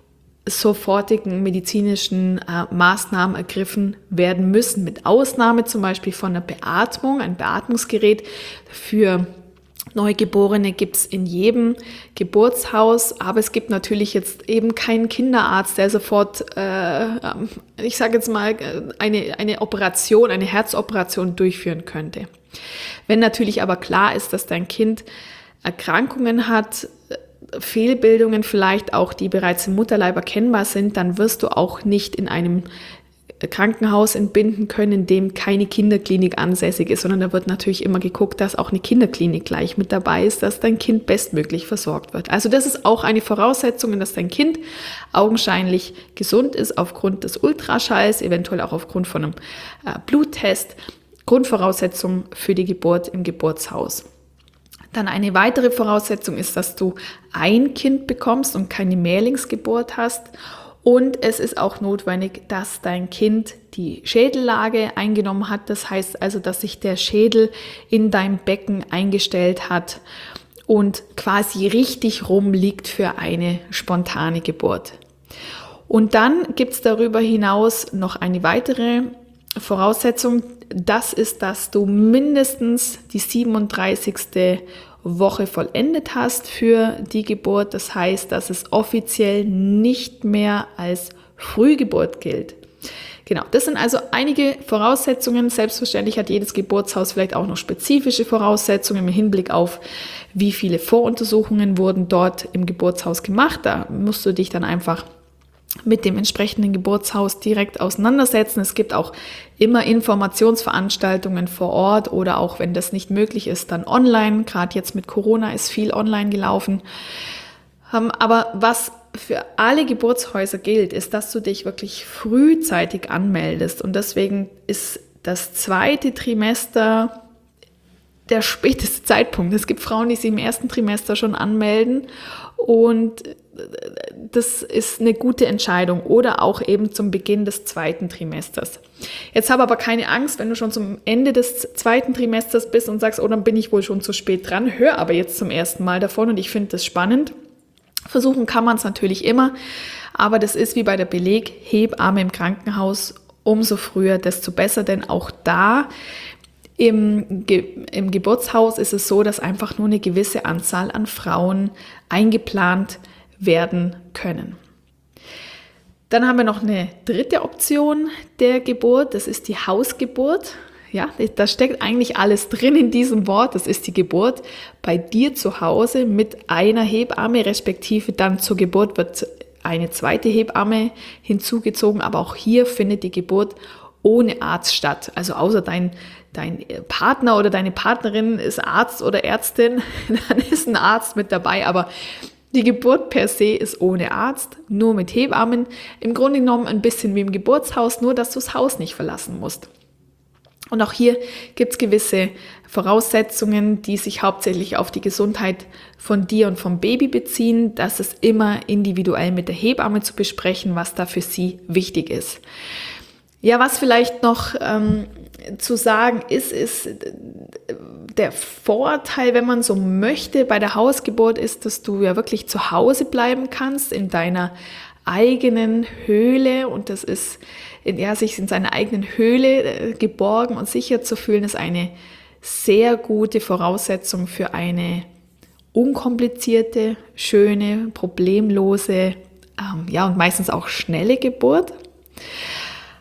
sofortigen medizinischen äh, Maßnahmen ergriffen werden müssen. Mit Ausnahme zum Beispiel von der Beatmung, ein Beatmungsgerät für Neugeborene gibt es in jedem Geburtshaus, aber es gibt natürlich jetzt eben keinen Kinderarzt, der sofort, äh, ich sage jetzt mal, eine, eine Operation, eine Herzoperation durchführen könnte. Wenn natürlich aber klar ist, dass dein Kind Erkrankungen hat, Fehlbildungen vielleicht auch, die bereits im Mutterleib erkennbar sind, dann wirst du auch nicht in einem Krankenhaus entbinden können, in dem keine Kinderklinik ansässig ist, sondern da wird natürlich immer geguckt, dass auch eine Kinderklinik gleich mit dabei ist, dass dein Kind bestmöglich versorgt wird. Also das ist auch eine Voraussetzung, dass dein Kind augenscheinlich gesund ist aufgrund des Ultraschalls, eventuell auch aufgrund von einem äh, Bluttest. Grundvoraussetzung für die Geburt im Geburtshaus. Dann eine weitere Voraussetzung ist, dass du ein Kind bekommst und keine Mehrlingsgeburt hast. Und es ist auch notwendig, dass dein Kind die Schädellage eingenommen hat. Das heißt also, dass sich der Schädel in deinem Becken eingestellt hat und quasi richtig rum liegt für eine spontane Geburt. Und dann gibt es darüber hinaus noch eine weitere Voraussetzung. Das ist, dass du mindestens die siebenunddreißigste Woche vollendet hast für die Geburt. Das heißt, dass es offiziell nicht mehr als Frühgeburt gilt. Genau, das sind also einige Voraussetzungen. Selbstverständlich hat jedes Geburtshaus vielleicht auch noch spezifische Voraussetzungen im Hinblick auf, wie viele Voruntersuchungen wurden dort im Geburtshaus gemacht. Da musst du dich dann einfach mit dem entsprechenden Geburtshaus direkt auseinandersetzen. Es gibt auch immer Informationsveranstaltungen vor Ort oder auch, wenn das nicht möglich ist, dann online. Gerade jetzt mit Corona ist viel online gelaufen. Aber was für alle Geburtshäuser gilt, ist, dass du dich wirklich frühzeitig anmeldest. Und deswegen ist das zweite Trimester der späteste Zeitpunkt. Es gibt Frauen, die sich im ersten Trimester schon anmelden und das ist eine gute Entscheidung oder auch eben zum Beginn des zweiten Trimesters. Jetzt habe aber keine Angst, wenn du schon zum Ende des zweiten Trimesters bist und sagst, oh, dann bin ich wohl schon zu spät dran, hör aber jetzt zum ersten Mal davon und ich finde das spannend. Versuchen kann man es natürlich immer, aber das ist wie bei der Beleghebamme im Krankenhaus, umso früher, desto besser, denn auch da Im, Ge- im Geburtshaus ist es so, dass einfach nur eine gewisse Anzahl an Frauen eingeplant werden können. Dann haben wir noch eine dritte Option der Geburt, das ist die Hausgeburt. Ja, da steckt eigentlich alles drin in diesem Wort, das ist die Geburt bei dir zu Hause mit einer Hebamme, respektive dann zur Geburt wird eine zweite Hebamme hinzugezogen, aber auch hier findet die Geburt ohne Arzt statt. Also außer dein, dein Partner oder deine Partnerin ist Arzt oder Ärztin, dann ist ein Arzt mit dabei, aber die Geburt per se ist ohne Arzt, nur mit Hebammen. Im Grunde genommen ein bisschen wie im Geburtshaus, nur dass du das Haus nicht verlassen musst. Und auch hier gibt es gewisse Voraussetzungen, die sich hauptsächlich auf die Gesundheit von dir und vom Baby beziehen. Das ist immer individuell mit der Hebamme zu besprechen, was da für sie wichtig ist. Ja, was vielleicht noch ähm, zu sagen ist, ist der Vorteil, wenn man so möchte, bei der Hausgeburt ist, dass du ja wirklich zu Hause bleiben kannst, in deiner eigenen Höhle, und das ist, in, ja, sich in seiner eigenen Höhle äh, geborgen und sicher zu fühlen, ist eine sehr gute Voraussetzung für eine unkomplizierte, schöne, problemlose, ähm, ja, und meistens auch schnelle Geburt.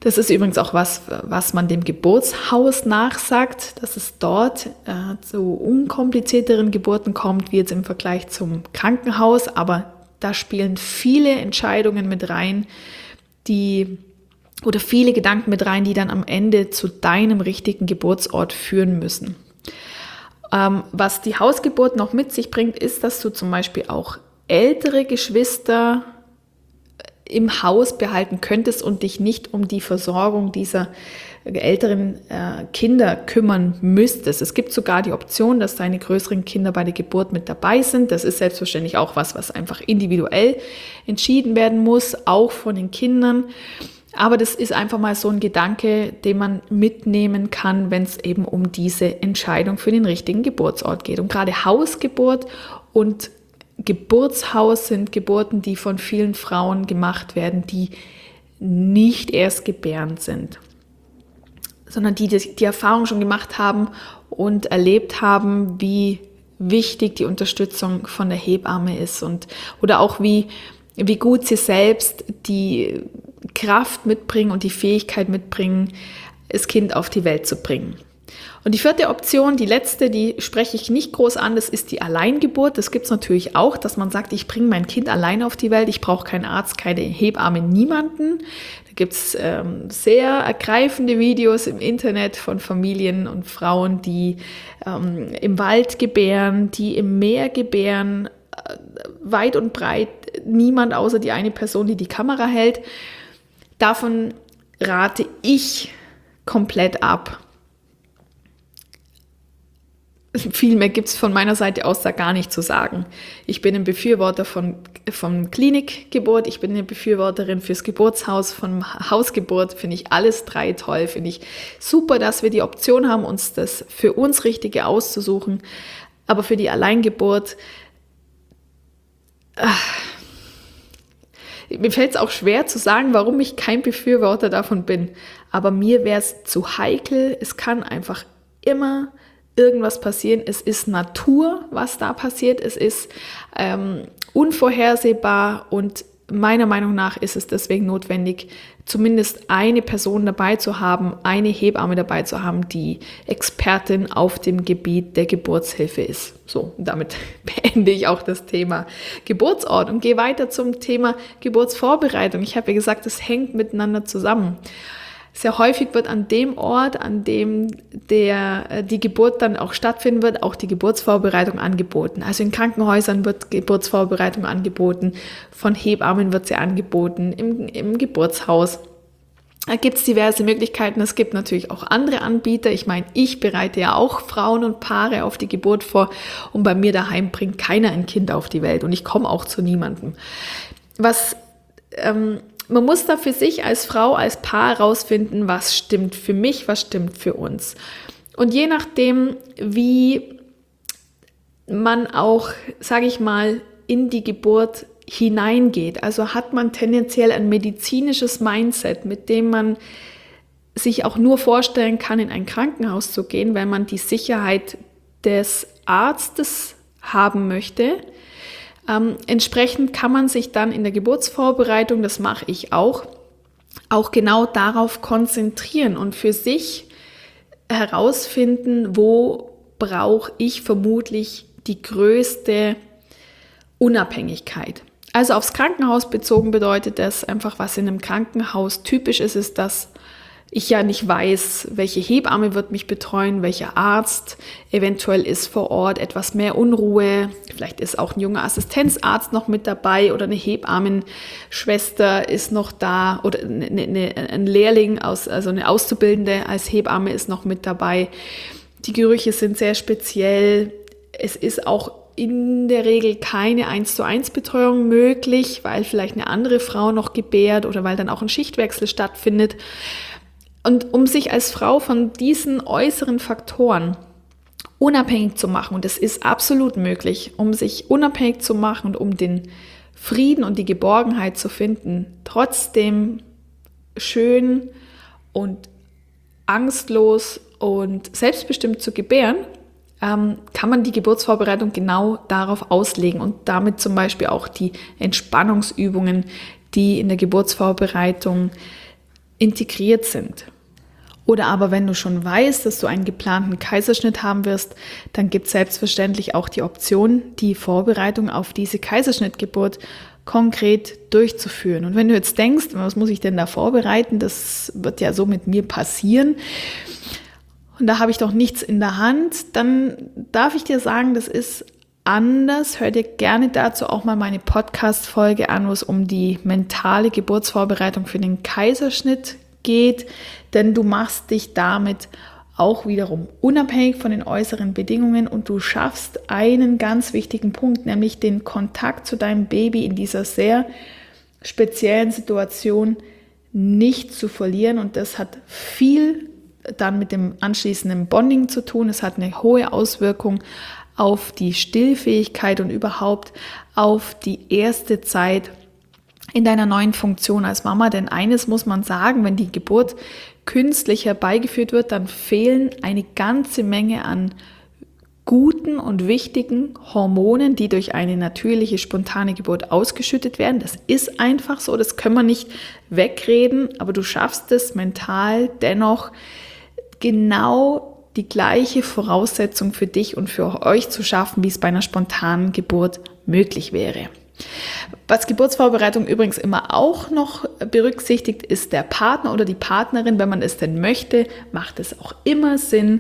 Das ist übrigens auch was, was man dem Geburtshaus nachsagt, dass es dort äh, zu unkomplizierteren Geburten kommt, wie jetzt im Vergleich zum Krankenhaus. Aber da spielen viele Entscheidungen mit rein, die oder viele Gedanken mit rein, die dann am Ende zu deinem richtigen Geburtsort führen müssen. Ähm, was die Hausgeburt noch mit sich bringt, ist, dass du zum Beispiel auch ältere Geschwister im Haus behalten könntest und dich nicht um die Versorgung dieser älteren äh, Kinder kümmern müsstest. Es gibt sogar die Option, dass deine größeren Kinder bei der Geburt mit dabei sind. Das ist selbstverständlich auch was, was einfach individuell entschieden werden muss, auch von den Kindern. Aber das ist einfach mal so ein Gedanke, den man mitnehmen kann, wenn es eben um diese Entscheidung für den richtigen Geburtsort geht. Und gerade Hausgeburt und Geburtshaus sind Geburten, die von vielen Frauen gemacht werden, die nicht erst gebärend sind, sondern die die Erfahrung schon gemacht haben und erlebt haben, wie wichtig die Unterstützung von der Hebamme ist und oder auch wie, wie gut sie selbst die Kraft mitbringen und die Fähigkeit mitbringen, das Kind auf die Welt zu bringen. Und die vierte Option, die letzte, die spreche ich nicht groß an, das ist die Alleingeburt. Das gibt es natürlich auch, dass man sagt, ich bringe mein Kind allein auf die Welt, ich brauche keinen Arzt, keine Hebamme, niemanden. Da gibt es ähm, sehr ergreifende Videos im Internet von Familien und Frauen, die ähm, im Wald gebären, die im Meer gebären, äh, weit und breit, niemand außer die eine Person, die die Kamera hält. Davon rate ich komplett ab. Viel mehr gibt es von meiner Seite aus da gar nicht zu sagen. Ich bin ein Befürworter von, von Klinikgeburt, ich bin eine Befürworterin fürs Geburtshaus, von Hausgeburt, finde ich alles drei toll, finde ich super, dass wir die Option haben, uns das für uns Richtige auszusuchen. Aber für die Alleingeburt, ach, mir fällt es auch schwer zu sagen, warum ich kein Befürworter davon bin. Aber mir wäre es zu heikel, es kann einfach immer irgendwas passieren. Es ist Natur, was da passiert. Es ist ähm, unvorhersehbar und meiner Meinung nach ist es deswegen notwendig, zumindest eine Person dabei zu haben, eine Hebamme dabei zu haben, die Expertin auf dem Gebiet der Geburtshilfe ist. So, und damit beende ich auch das Thema Geburtsort und gehe weiter zum Thema Geburtsvorbereitung. Ich habe ja gesagt, es hängt miteinander zusammen. Sehr häufig wird an dem Ort, an dem der, die Geburt dann auch stattfinden wird, auch die Geburtsvorbereitung angeboten. Also in Krankenhäusern wird Geburtsvorbereitung angeboten, von Hebammen wird sie angeboten, im, im Geburtshaus. Da gibt es diverse Möglichkeiten. Es gibt natürlich auch andere Anbieter. Ich meine, ich bereite ja auch Frauen und Paare auf die Geburt vor und bei mir daheim bringt keiner ein Kind auf die Welt und ich komme auch zu niemandem. Was... Ähm, Man muss da für sich als Frau, als Paar herausfinden, was stimmt für mich, was stimmt für uns. Und je nachdem, wie man auch, sage ich mal, in die Geburt hineingeht, also hat man tendenziell ein medizinisches Mindset, mit dem man sich auch nur vorstellen kann, in ein Krankenhaus zu gehen, weil man die Sicherheit des Arztes haben möchte. Ähm, entsprechend kann man sich dann in der Geburtsvorbereitung, das mache ich auch, auch genau darauf konzentrieren und für sich herausfinden, wo brauche ich vermutlich die größte Unabhängigkeit. Also aufs Krankenhaus bezogen bedeutet das einfach, was in einem Krankenhaus typisch ist, ist, dass ich ja nicht weiß, welche Hebamme wird mich betreuen, welcher Arzt, eventuell ist vor Ort etwas mehr Unruhe, vielleicht ist auch ein junger Assistenzarzt noch mit dabei oder eine Hebammenschwester ist noch da oder eine, eine, ein Lehrling, aus, also eine Auszubildende als Hebamme ist noch mit dabei. Die Gerüche sind sehr speziell, es ist auch in der Regel keine eins zu eins Betreuung möglich, weil vielleicht eine andere Frau noch gebärt oder weil dann auch ein Schichtwechsel stattfindet. Und um sich als Frau von diesen äußeren Faktoren unabhängig zu machen, und das ist absolut möglich, um sich unabhängig zu machen und um den Frieden und die Geborgenheit zu finden, trotzdem schön und angstlos und selbstbestimmt zu gebären, ähm, kann man die Geburtsvorbereitung genau darauf auslegen und damit zum Beispiel auch die Entspannungsübungen, die in der Geburtsvorbereitung integriert sind. Oder aber wenn du schon weißt, dass du einen geplanten Kaiserschnitt haben wirst, dann gibt es selbstverständlich auch die Option, die Vorbereitung auf diese Kaiserschnittgeburt konkret durchzuführen. Und wenn du jetzt denkst, was muss ich denn da vorbereiten, das wird ja so mit mir passieren und da habe ich doch nichts in der Hand, dann darf ich dir sagen, das ist anders. Hör dir gerne dazu auch mal meine Podcast-Folge an, wo es um die mentale Geburtsvorbereitung für den Kaiserschnitt geht, denn du machst dich damit auch wiederum unabhängig von den äußeren Bedingungen und du schaffst einen ganz wichtigen Punkt, nämlich den Kontakt zu deinem Baby in dieser sehr speziellen Situation nicht zu verlieren, und das hat viel dann mit dem anschließenden Bonding zu tun. Es hat eine hohe Auswirkung auf die Stillfähigkeit und überhaupt auf die erste Zeit in deiner neuen Funktion als Mama, denn eines muss man sagen, wenn die Geburt künstlich herbeigeführt wird, dann fehlen eine ganze Menge an guten und wichtigen Hormonen, die durch eine natürliche, spontane Geburt ausgeschüttet werden. Das ist einfach so, das können wir nicht wegreden, aber du schaffst es mental dennoch genau die gleiche Voraussetzung für dich und für euch zu schaffen, wie es bei einer spontanen Geburt möglich wäre. Was Geburtsvorbereitung übrigens immer auch noch berücksichtigt, ist der Partner oder die Partnerin. Wenn man es denn möchte, macht es auch immer Sinn,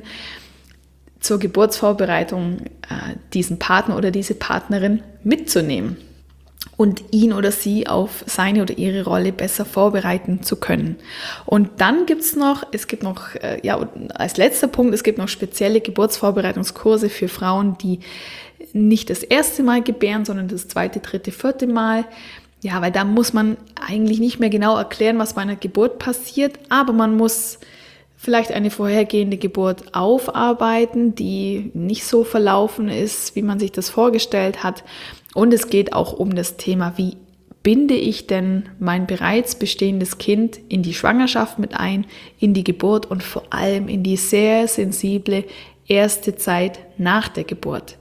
zur Geburtsvorbereitung äh, diesen Partner oder diese Partnerin mitzunehmen und ihn oder sie auf seine oder ihre Rolle besser vorbereiten zu können. Und dann gibt es noch, es gibt noch, äh, ja, als letzter Punkt, es gibt noch spezielle Geburtsvorbereitungskurse für Frauen, die nicht das erste Mal gebären, sondern das zweite, dritte, vierte Mal. Ja, weil da muss man eigentlich nicht mehr genau erklären, was bei einer Geburt passiert, aber man muss vielleicht eine vorhergehende Geburt aufarbeiten, die nicht so verlaufen ist, wie man sich das vorgestellt hat. Und es geht auch um das Thema, wie binde ich denn mein bereits bestehendes Kind in die Schwangerschaft mit ein, in die Geburt und vor allem in die sehr sensible erste Zeit nach der Geburt.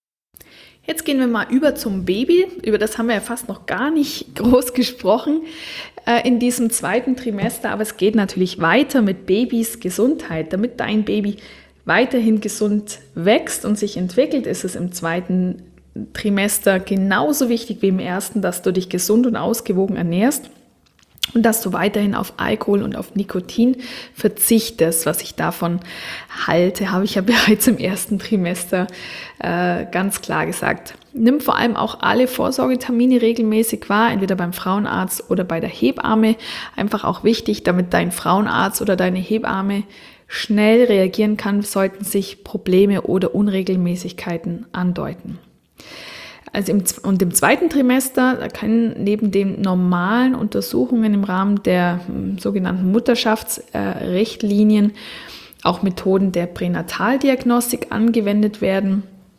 Jetzt gehen wir mal über zum Baby. Über das haben wir ja fast noch gar nicht groß gesprochen äh, in diesem zweiten Trimester. Aber es geht natürlich weiter mit Babys Gesundheit. Damit dein Baby weiterhin gesund wächst und sich entwickelt, ist es im zweiten Trimester genauso wichtig wie im ersten, dass du dich gesund und ausgewogen ernährst und dass du weiterhin auf Alkohol und auf Nikotin verzichtest. Was ich davon halte, habe ich ja bereits im ersten Trimester äh, ganz klar gesagt. Nimm vor allem auch alle Vorsorgetermine regelmäßig wahr, entweder beim Frauenarzt oder bei der Hebamme. Einfach auch wichtig, damit dein Frauenarzt oder deine Hebamme schnell reagieren kann, sollten sich Probleme oder Unregelmäßigkeiten andeuten. Also im, und im zweiten Trimester, da können neben den normalen Untersuchungen im Rahmen der hm, sogenannten Mutterschaftsrichtlinien äh, auch Methoden der Pränataldiagnostik angewendet werden.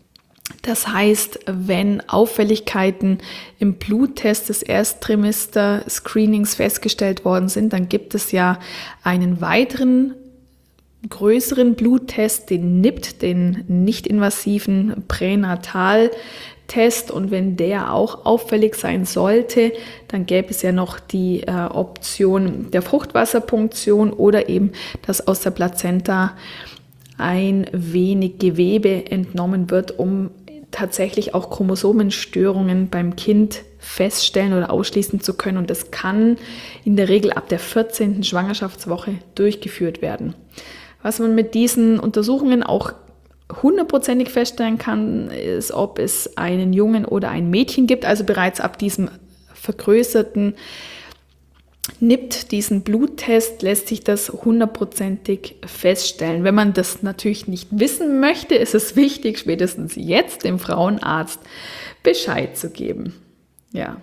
Das heißt, wenn Auffälligkeiten im Bluttest des Ersttrimester-Screenings festgestellt worden sind, dann gibt es ja einen weiteren größeren Bluttest, den N I P T, den nicht-invasiven Pränataltest. Und wenn der auch auffällig sein sollte, dann gäbe es ja noch die äh, Option der Fruchtwasserpunktion oder eben, dass aus der Plazenta ein wenig Gewebe entnommen wird, um tatsächlich auch Chromosomenstörungen beim Kind feststellen oder ausschließen zu können. Und das kann in der Regel ab der vierzehnten Schwangerschaftswoche durchgeführt werden. Was man mit diesen Untersuchungen auch hundertprozentig feststellen kann, ist, ob es einen Jungen oder ein Mädchen gibt. Also bereits ab diesem vergrößerten N I P T, diesen Bluttest, lässt sich das hundertprozentig feststellen. Wenn man das natürlich nicht wissen möchte, ist es wichtig, spätestens jetzt dem Frauenarzt Bescheid zu geben. Ja.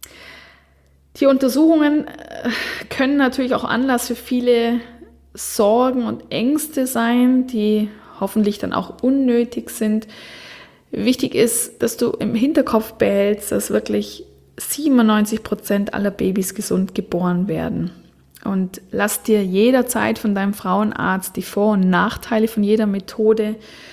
Die Untersuchungen können natürlich auch Anlass für viele Sorgen und Ängste sein, die hoffentlich dann auch unnötig sind. Wichtig ist, dass du im Hinterkopf behältst, dass wirklich siebenundneunzig Prozent aller Babys gesund geboren werden. Und lass dir jederzeit von deinem Frauenarzt die Vor- und Nachteile von jeder Methode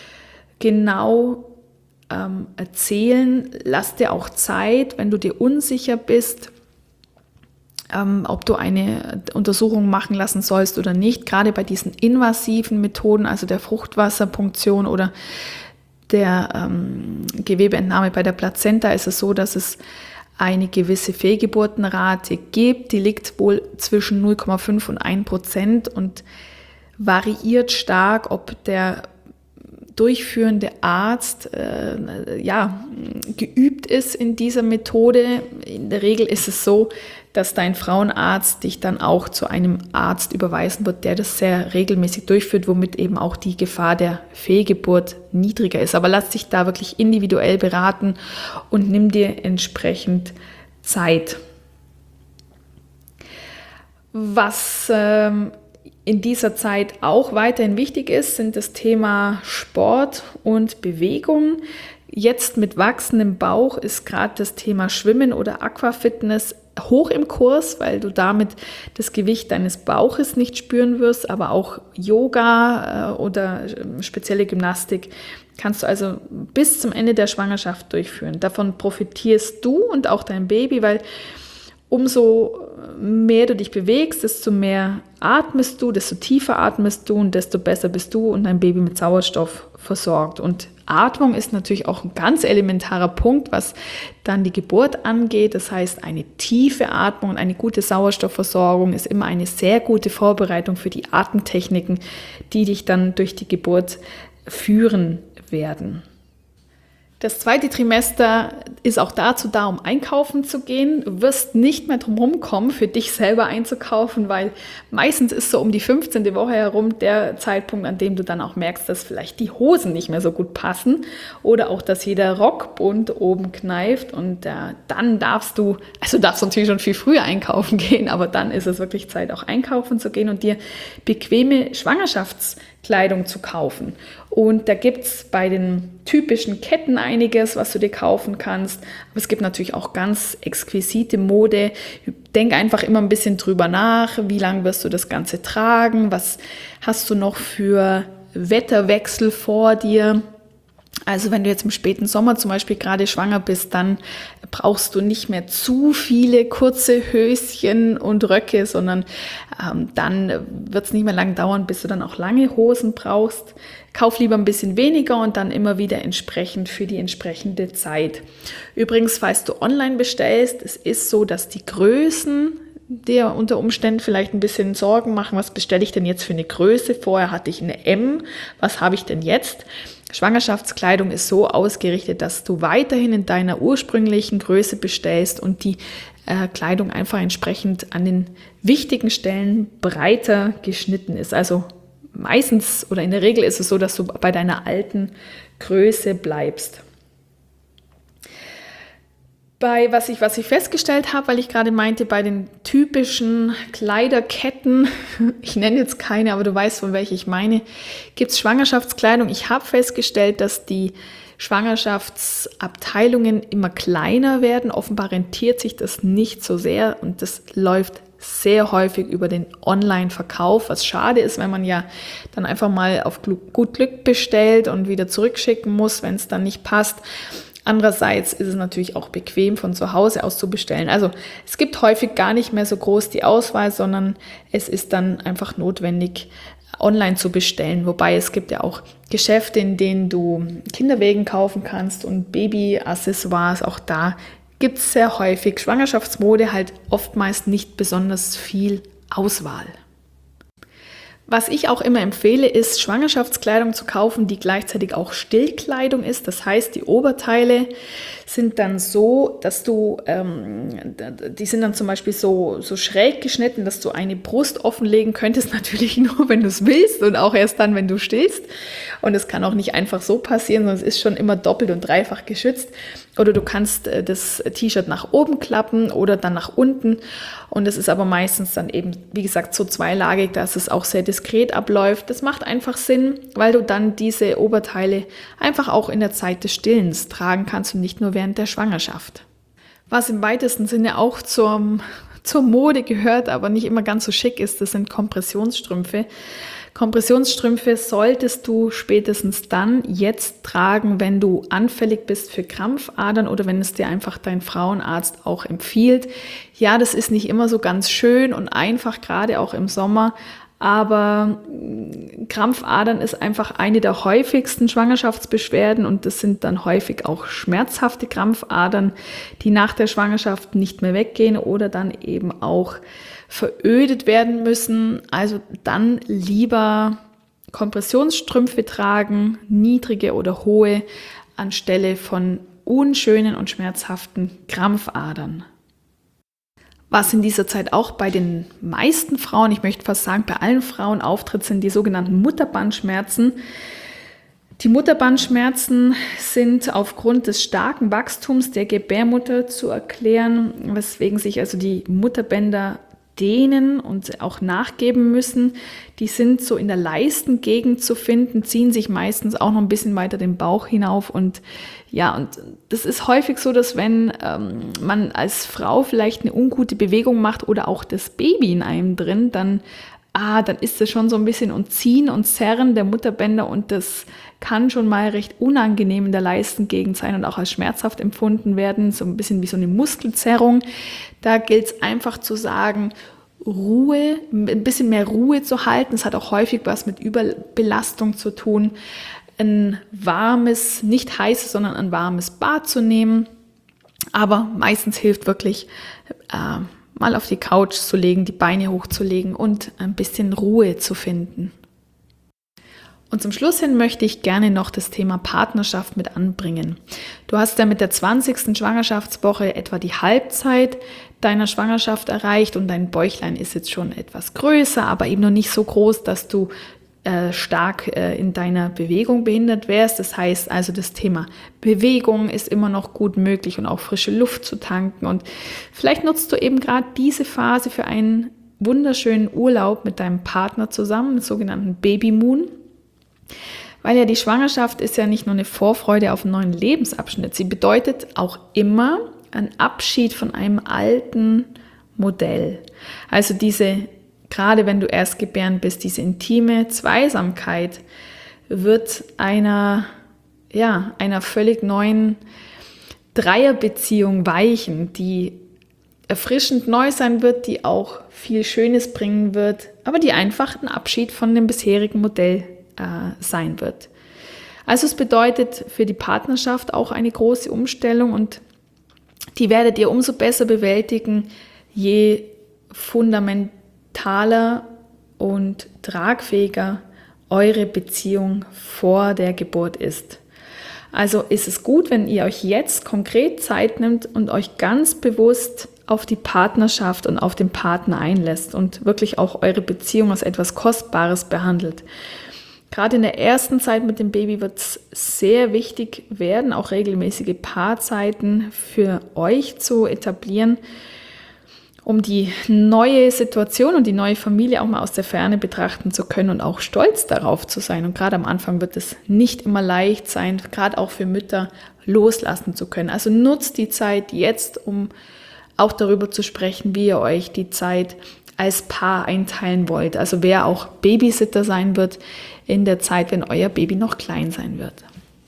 genau ähm, erzählen. Lass dir auch Zeit, wenn du dir unsicher bist, ähm, ob du eine Untersuchung machen lassen sollst oder nicht. Gerade bei diesen invasiven Methoden, also der Fruchtwasserpunktion oder der ähm, Gewebeentnahme bei der Plazenta, ist es so, dass es eine gewisse Fehlgeburtenrate gibt. Die liegt wohl zwischen null Komma fünf und ein Prozent und variiert stark, ob der durchführende Arzt äh, ja, geübt ist in dieser Methode. In der Regel ist es so, dass dein Frauenarzt dich dann auch zu einem Arzt überweisen wird, der das sehr regelmäßig durchführt, womit eben auch die Gefahr der Fehlgeburt niedriger ist. Aber lass dich da wirklich individuell beraten und nimm dir entsprechend Zeit. Was ähm, in dieser Zeit auch weiterhin wichtig ist, sind das Thema Sport und Bewegung. Jetzt mit wachsendem Bauch ist gerade das Thema Schwimmen oder Aquafitness hoch im Kurs, weil du damit das Gewicht deines Bauches nicht spüren wirst, aber auch Yoga äh, oder äh, spezielle Gymnastik kannst du also bis zum Ende der Schwangerschaft durchführen. Davon profitierst du und auch dein Baby, weil umso mehr du dich bewegst, desto mehr atmest du, desto tiefer atmest du und desto besser bist du und dein Baby mit Sauerstoff versorgt. Und Atmung ist natürlich auch ein ganz elementarer Punkt, was dann die Geburt angeht. Das heißt, eine tiefe Atmung und eine gute Sauerstoffversorgung ist immer eine sehr gute Vorbereitung für die Atemtechniken, die dich dann durch die Geburt führen werden. Das zweite Trimester ist auch dazu da, um einkaufen zu gehen. Du wirst nicht mehr drum rumkommen, für dich selber einzukaufen, weil meistens ist so um die fünfzehnte Woche herum der Zeitpunkt, an dem du dann auch merkst, dass vielleicht die Hosen nicht mehr so gut passen oder auch, dass jeder Rockbund oben kneift und äh, dann darfst du, also darfst du natürlich schon viel früher einkaufen gehen, aber dann ist es wirklich Zeit, auch einkaufen zu gehen und dir bequeme Schwangerschaftskleidung zu kaufen. Und da gibt es bei den typischen Ketten einiges, was du dir kaufen kannst. Aber es gibt natürlich auch ganz exquisite Mode. Denk einfach immer ein bisschen drüber nach. Wie lange wirst du das Ganze tragen? Was hast du noch für Wetterwechsel vor dir? Also wenn du jetzt im späten Sommer zum Beispiel gerade schwanger bist, dann brauchst du nicht mehr zu viele kurze Höschen und Röcke, sondern ähm, dann wird es nicht mehr lang dauern, bis du dann auch lange Hosen brauchst. Kauf lieber ein bisschen weniger und dann immer wieder entsprechend für die entsprechende Zeit. Übrigens, falls du online bestellst, es ist so, dass die Größen dir unter Umständen vielleicht ein bisschen Sorgen machen. Was bestelle ich denn jetzt für eine Größe? Vorher hatte ich eine M. Was habe ich denn jetzt? Schwangerschaftskleidung ist so ausgerichtet, dass du weiterhin in deiner ursprünglichen Größe bestellst und die äh, Kleidung einfach entsprechend an den wichtigen Stellen breiter geschnitten ist. Also meistens oder in der Regel ist es so, dass du bei deiner alten Größe bleibst. Bei was ich, was ich festgestellt habe, weil ich gerade meinte, bei den typischen Kleiderketten, ich nenne jetzt keine, aber du weißt, von welcher ich meine, gibt es Schwangerschaftskleidung. Ich habe festgestellt, dass die Schwangerschaftsabteilungen immer kleiner werden. Offenbar rentiert sich das nicht so sehr und das läuft sehr häufig über den Online-Verkauf, was schade ist, wenn man ja dann einfach mal auf gut Glück bestellt und wieder zurückschicken muss, wenn es dann nicht passt. Andererseits ist es natürlich auch bequem, von zu Hause aus zu bestellen. Also es gibt häufig gar nicht mehr so groß die Auswahl, sondern es ist dann einfach notwendig, online zu bestellen. Wobei es gibt ja auch Geschäfte, in denen du Kinderwägen kaufen kannst und Babyaccessoires. Auch da gibt es sehr häufig Schwangerschaftsmode, halt oftmals nicht besonders viel Auswahl. Was ich auch immer empfehle, ist Schwangerschaftskleidung zu kaufen, die gleichzeitig auch Stillkleidung ist. Das heißt, die Oberteile sind dann so, dass du, ähm, die sind dann zum Beispiel so, so schräg geschnitten, dass du eine Brust offenlegen könntest, natürlich nur, wenn du es willst und auch erst dann, wenn du stillst. Und es kann auch nicht einfach so passieren, sondern es ist schon immer doppelt und dreifach geschützt. Oder du kannst das T-Shirt nach oben klappen oder dann nach unten. Und es ist aber meistens dann eben, wie gesagt, so zweilagig, dass es auch sehr diskret abläuft. Das macht einfach Sinn, weil du dann diese Oberteile einfach auch in der Zeit des Stillens tragen kannst und nicht nur während der Schwangerschaft. Was im weitesten Sinne auch zur, zur Mode gehört, aber nicht immer ganz so schick ist, das sind Kompressionsstrümpfe. Kompressionsstrümpfe solltest du spätestens dann jetzt tragen, wenn du anfällig bist für Krampfadern oder wenn es dir einfach dein Frauenarzt auch empfiehlt. Ja, das ist nicht immer so ganz schön und einfach, gerade auch im Sommer. Aber Krampfadern ist einfach eine der häufigsten Schwangerschaftsbeschwerden und das sind dann häufig auch schmerzhafte Krampfadern, die nach der Schwangerschaft nicht mehr weggehen oder dann eben auch verödet werden müssen. Also dann lieber Kompressionsstrümpfe tragen, niedrige oder hohe, anstelle von unschönen und schmerzhaften Krampfadern. Was in dieser Zeit auch bei den meisten Frauen, ich möchte fast sagen bei allen Frauen auftritt, sind die sogenannten Mutterbandschmerzen. Die Mutterbandschmerzen sind aufgrund des starken Wachstums der Gebärmutter zu erklären, weswegen sich also die Mutterbänder dehnen und auch nachgeben müssen. Die sind so in der Leistengegend zu finden, ziehen sich meistens auch noch ein bisschen weiter den Bauch hinauf und ja, und das ist häufig so, dass wenn ähm, man als Frau vielleicht eine ungute Bewegung macht oder auch das Baby in einem drin, dann, ah, dann ist das schon so ein bisschen und Ziehen und Zerren der Mutterbänder und das kann schon mal recht unangenehm in der Leistengegend sein und auch als schmerzhaft empfunden werden, so ein bisschen wie so eine Muskelzerrung. Da gilt es einfach zu sagen, Ruhe, ein bisschen mehr Ruhe zu halten. Es hat auch häufig was mit Überbelastung zu tun. Ein warmes, nicht heißes, sondern ein warmes Bad zu nehmen. Aber meistens hilft wirklich, äh, mal auf die Couch zu legen, die Beine hochzulegen und ein bisschen Ruhe zu finden. Und zum Schluss hin möchte ich gerne noch das Thema Partnerschaft mit anbringen. Du hast ja mit der zwanzigsten Schwangerschaftswoche etwa die Halbzeit deiner Schwangerschaft erreicht und dein Bäuchlein ist jetzt schon etwas größer, aber eben noch nicht so groß, dass du äh, stark äh, in deiner Bewegung behindert wärst. Das heißt also, das Thema Bewegung ist immer noch gut möglich und auch frische Luft zu tanken. Und vielleicht nutzt du eben gerade diese Phase für einen wunderschönen Urlaub mit deinem Partner zusammen, den sogenannten Baby Moon. Weil ja die Schwangerschaft ist ja nicht nur eine Vorfreude auf einen neuen Lebensabschnitt, sie bedeutet auch immer einen Abschied von einem alten Modell. Also diese, gerade wenn du erstgebärend bist, diese intime Zweisamkeit wird einer, ja, einer völlig neuen Dreierbeziehung weichen, die erfrischend neu sein wird, die auch viel Schönes bringen wird, aber die einfach ein Abschied von dem bisherigen Modell sein wird. Also es bedeutet für die Partnerschaft auch eine große Umstellung und die werdet ihr umso besser bewältigen, je fundamentaler und tragfähiger eure Beziehung vor der Geburt ist. Also ist es gut, wenn ihr euch jetzt konkret Zeit nimmt und euch ganz bewusst auf die Partnerschaft und auf den Partner einlässt und wirklich auch eure Beziehung als etwas Kostbares behandelt. Gerade in der ersten Zeit mit dem Baby wird es sehr wichtig werden, auch regelmäßige Paarzeiten für euch zu etablieren, um die neue Situation und die neue Familie auch mal aus der Ferne betrachten zu können und auch stolz darauf zu sein. Und gerade am Anfang wird es nicht immer leicht sein, gerade auch für Mütter loslassen zu können. Also nutzt die Zeit jetzt, um auch darüber zu sprechen, wie ihr euch die Zeit als Paar einteilen wollt. Also wer auch Babysitter sein wird in der Zeit, wenn euer Baby noch klein sein wird.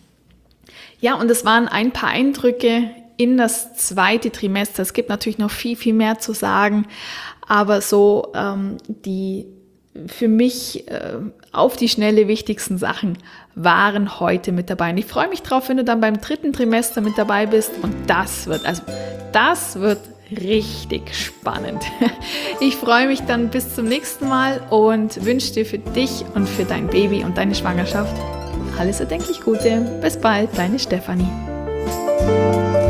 Ja, und es waren ein paar Eindrücke in das zweite Trimester. Es gibt natürlich noch viel, viel mehr zu sagen, aber so ähm, die für mich äh, auf die Schnelle wichtigsten Sachen waren heute mit dabei. Und ich freue mich drauf, wenn du dann beim dritten Trimester mit dabei bist und das wird, also das wird richtig spannend. Ich freue mich dann bis zum nächsten Mal und wünsche dir für dich und für dein Baby und deine Schwangerschaft alles erdenklich Gute. Bis bald, deine Stefanie.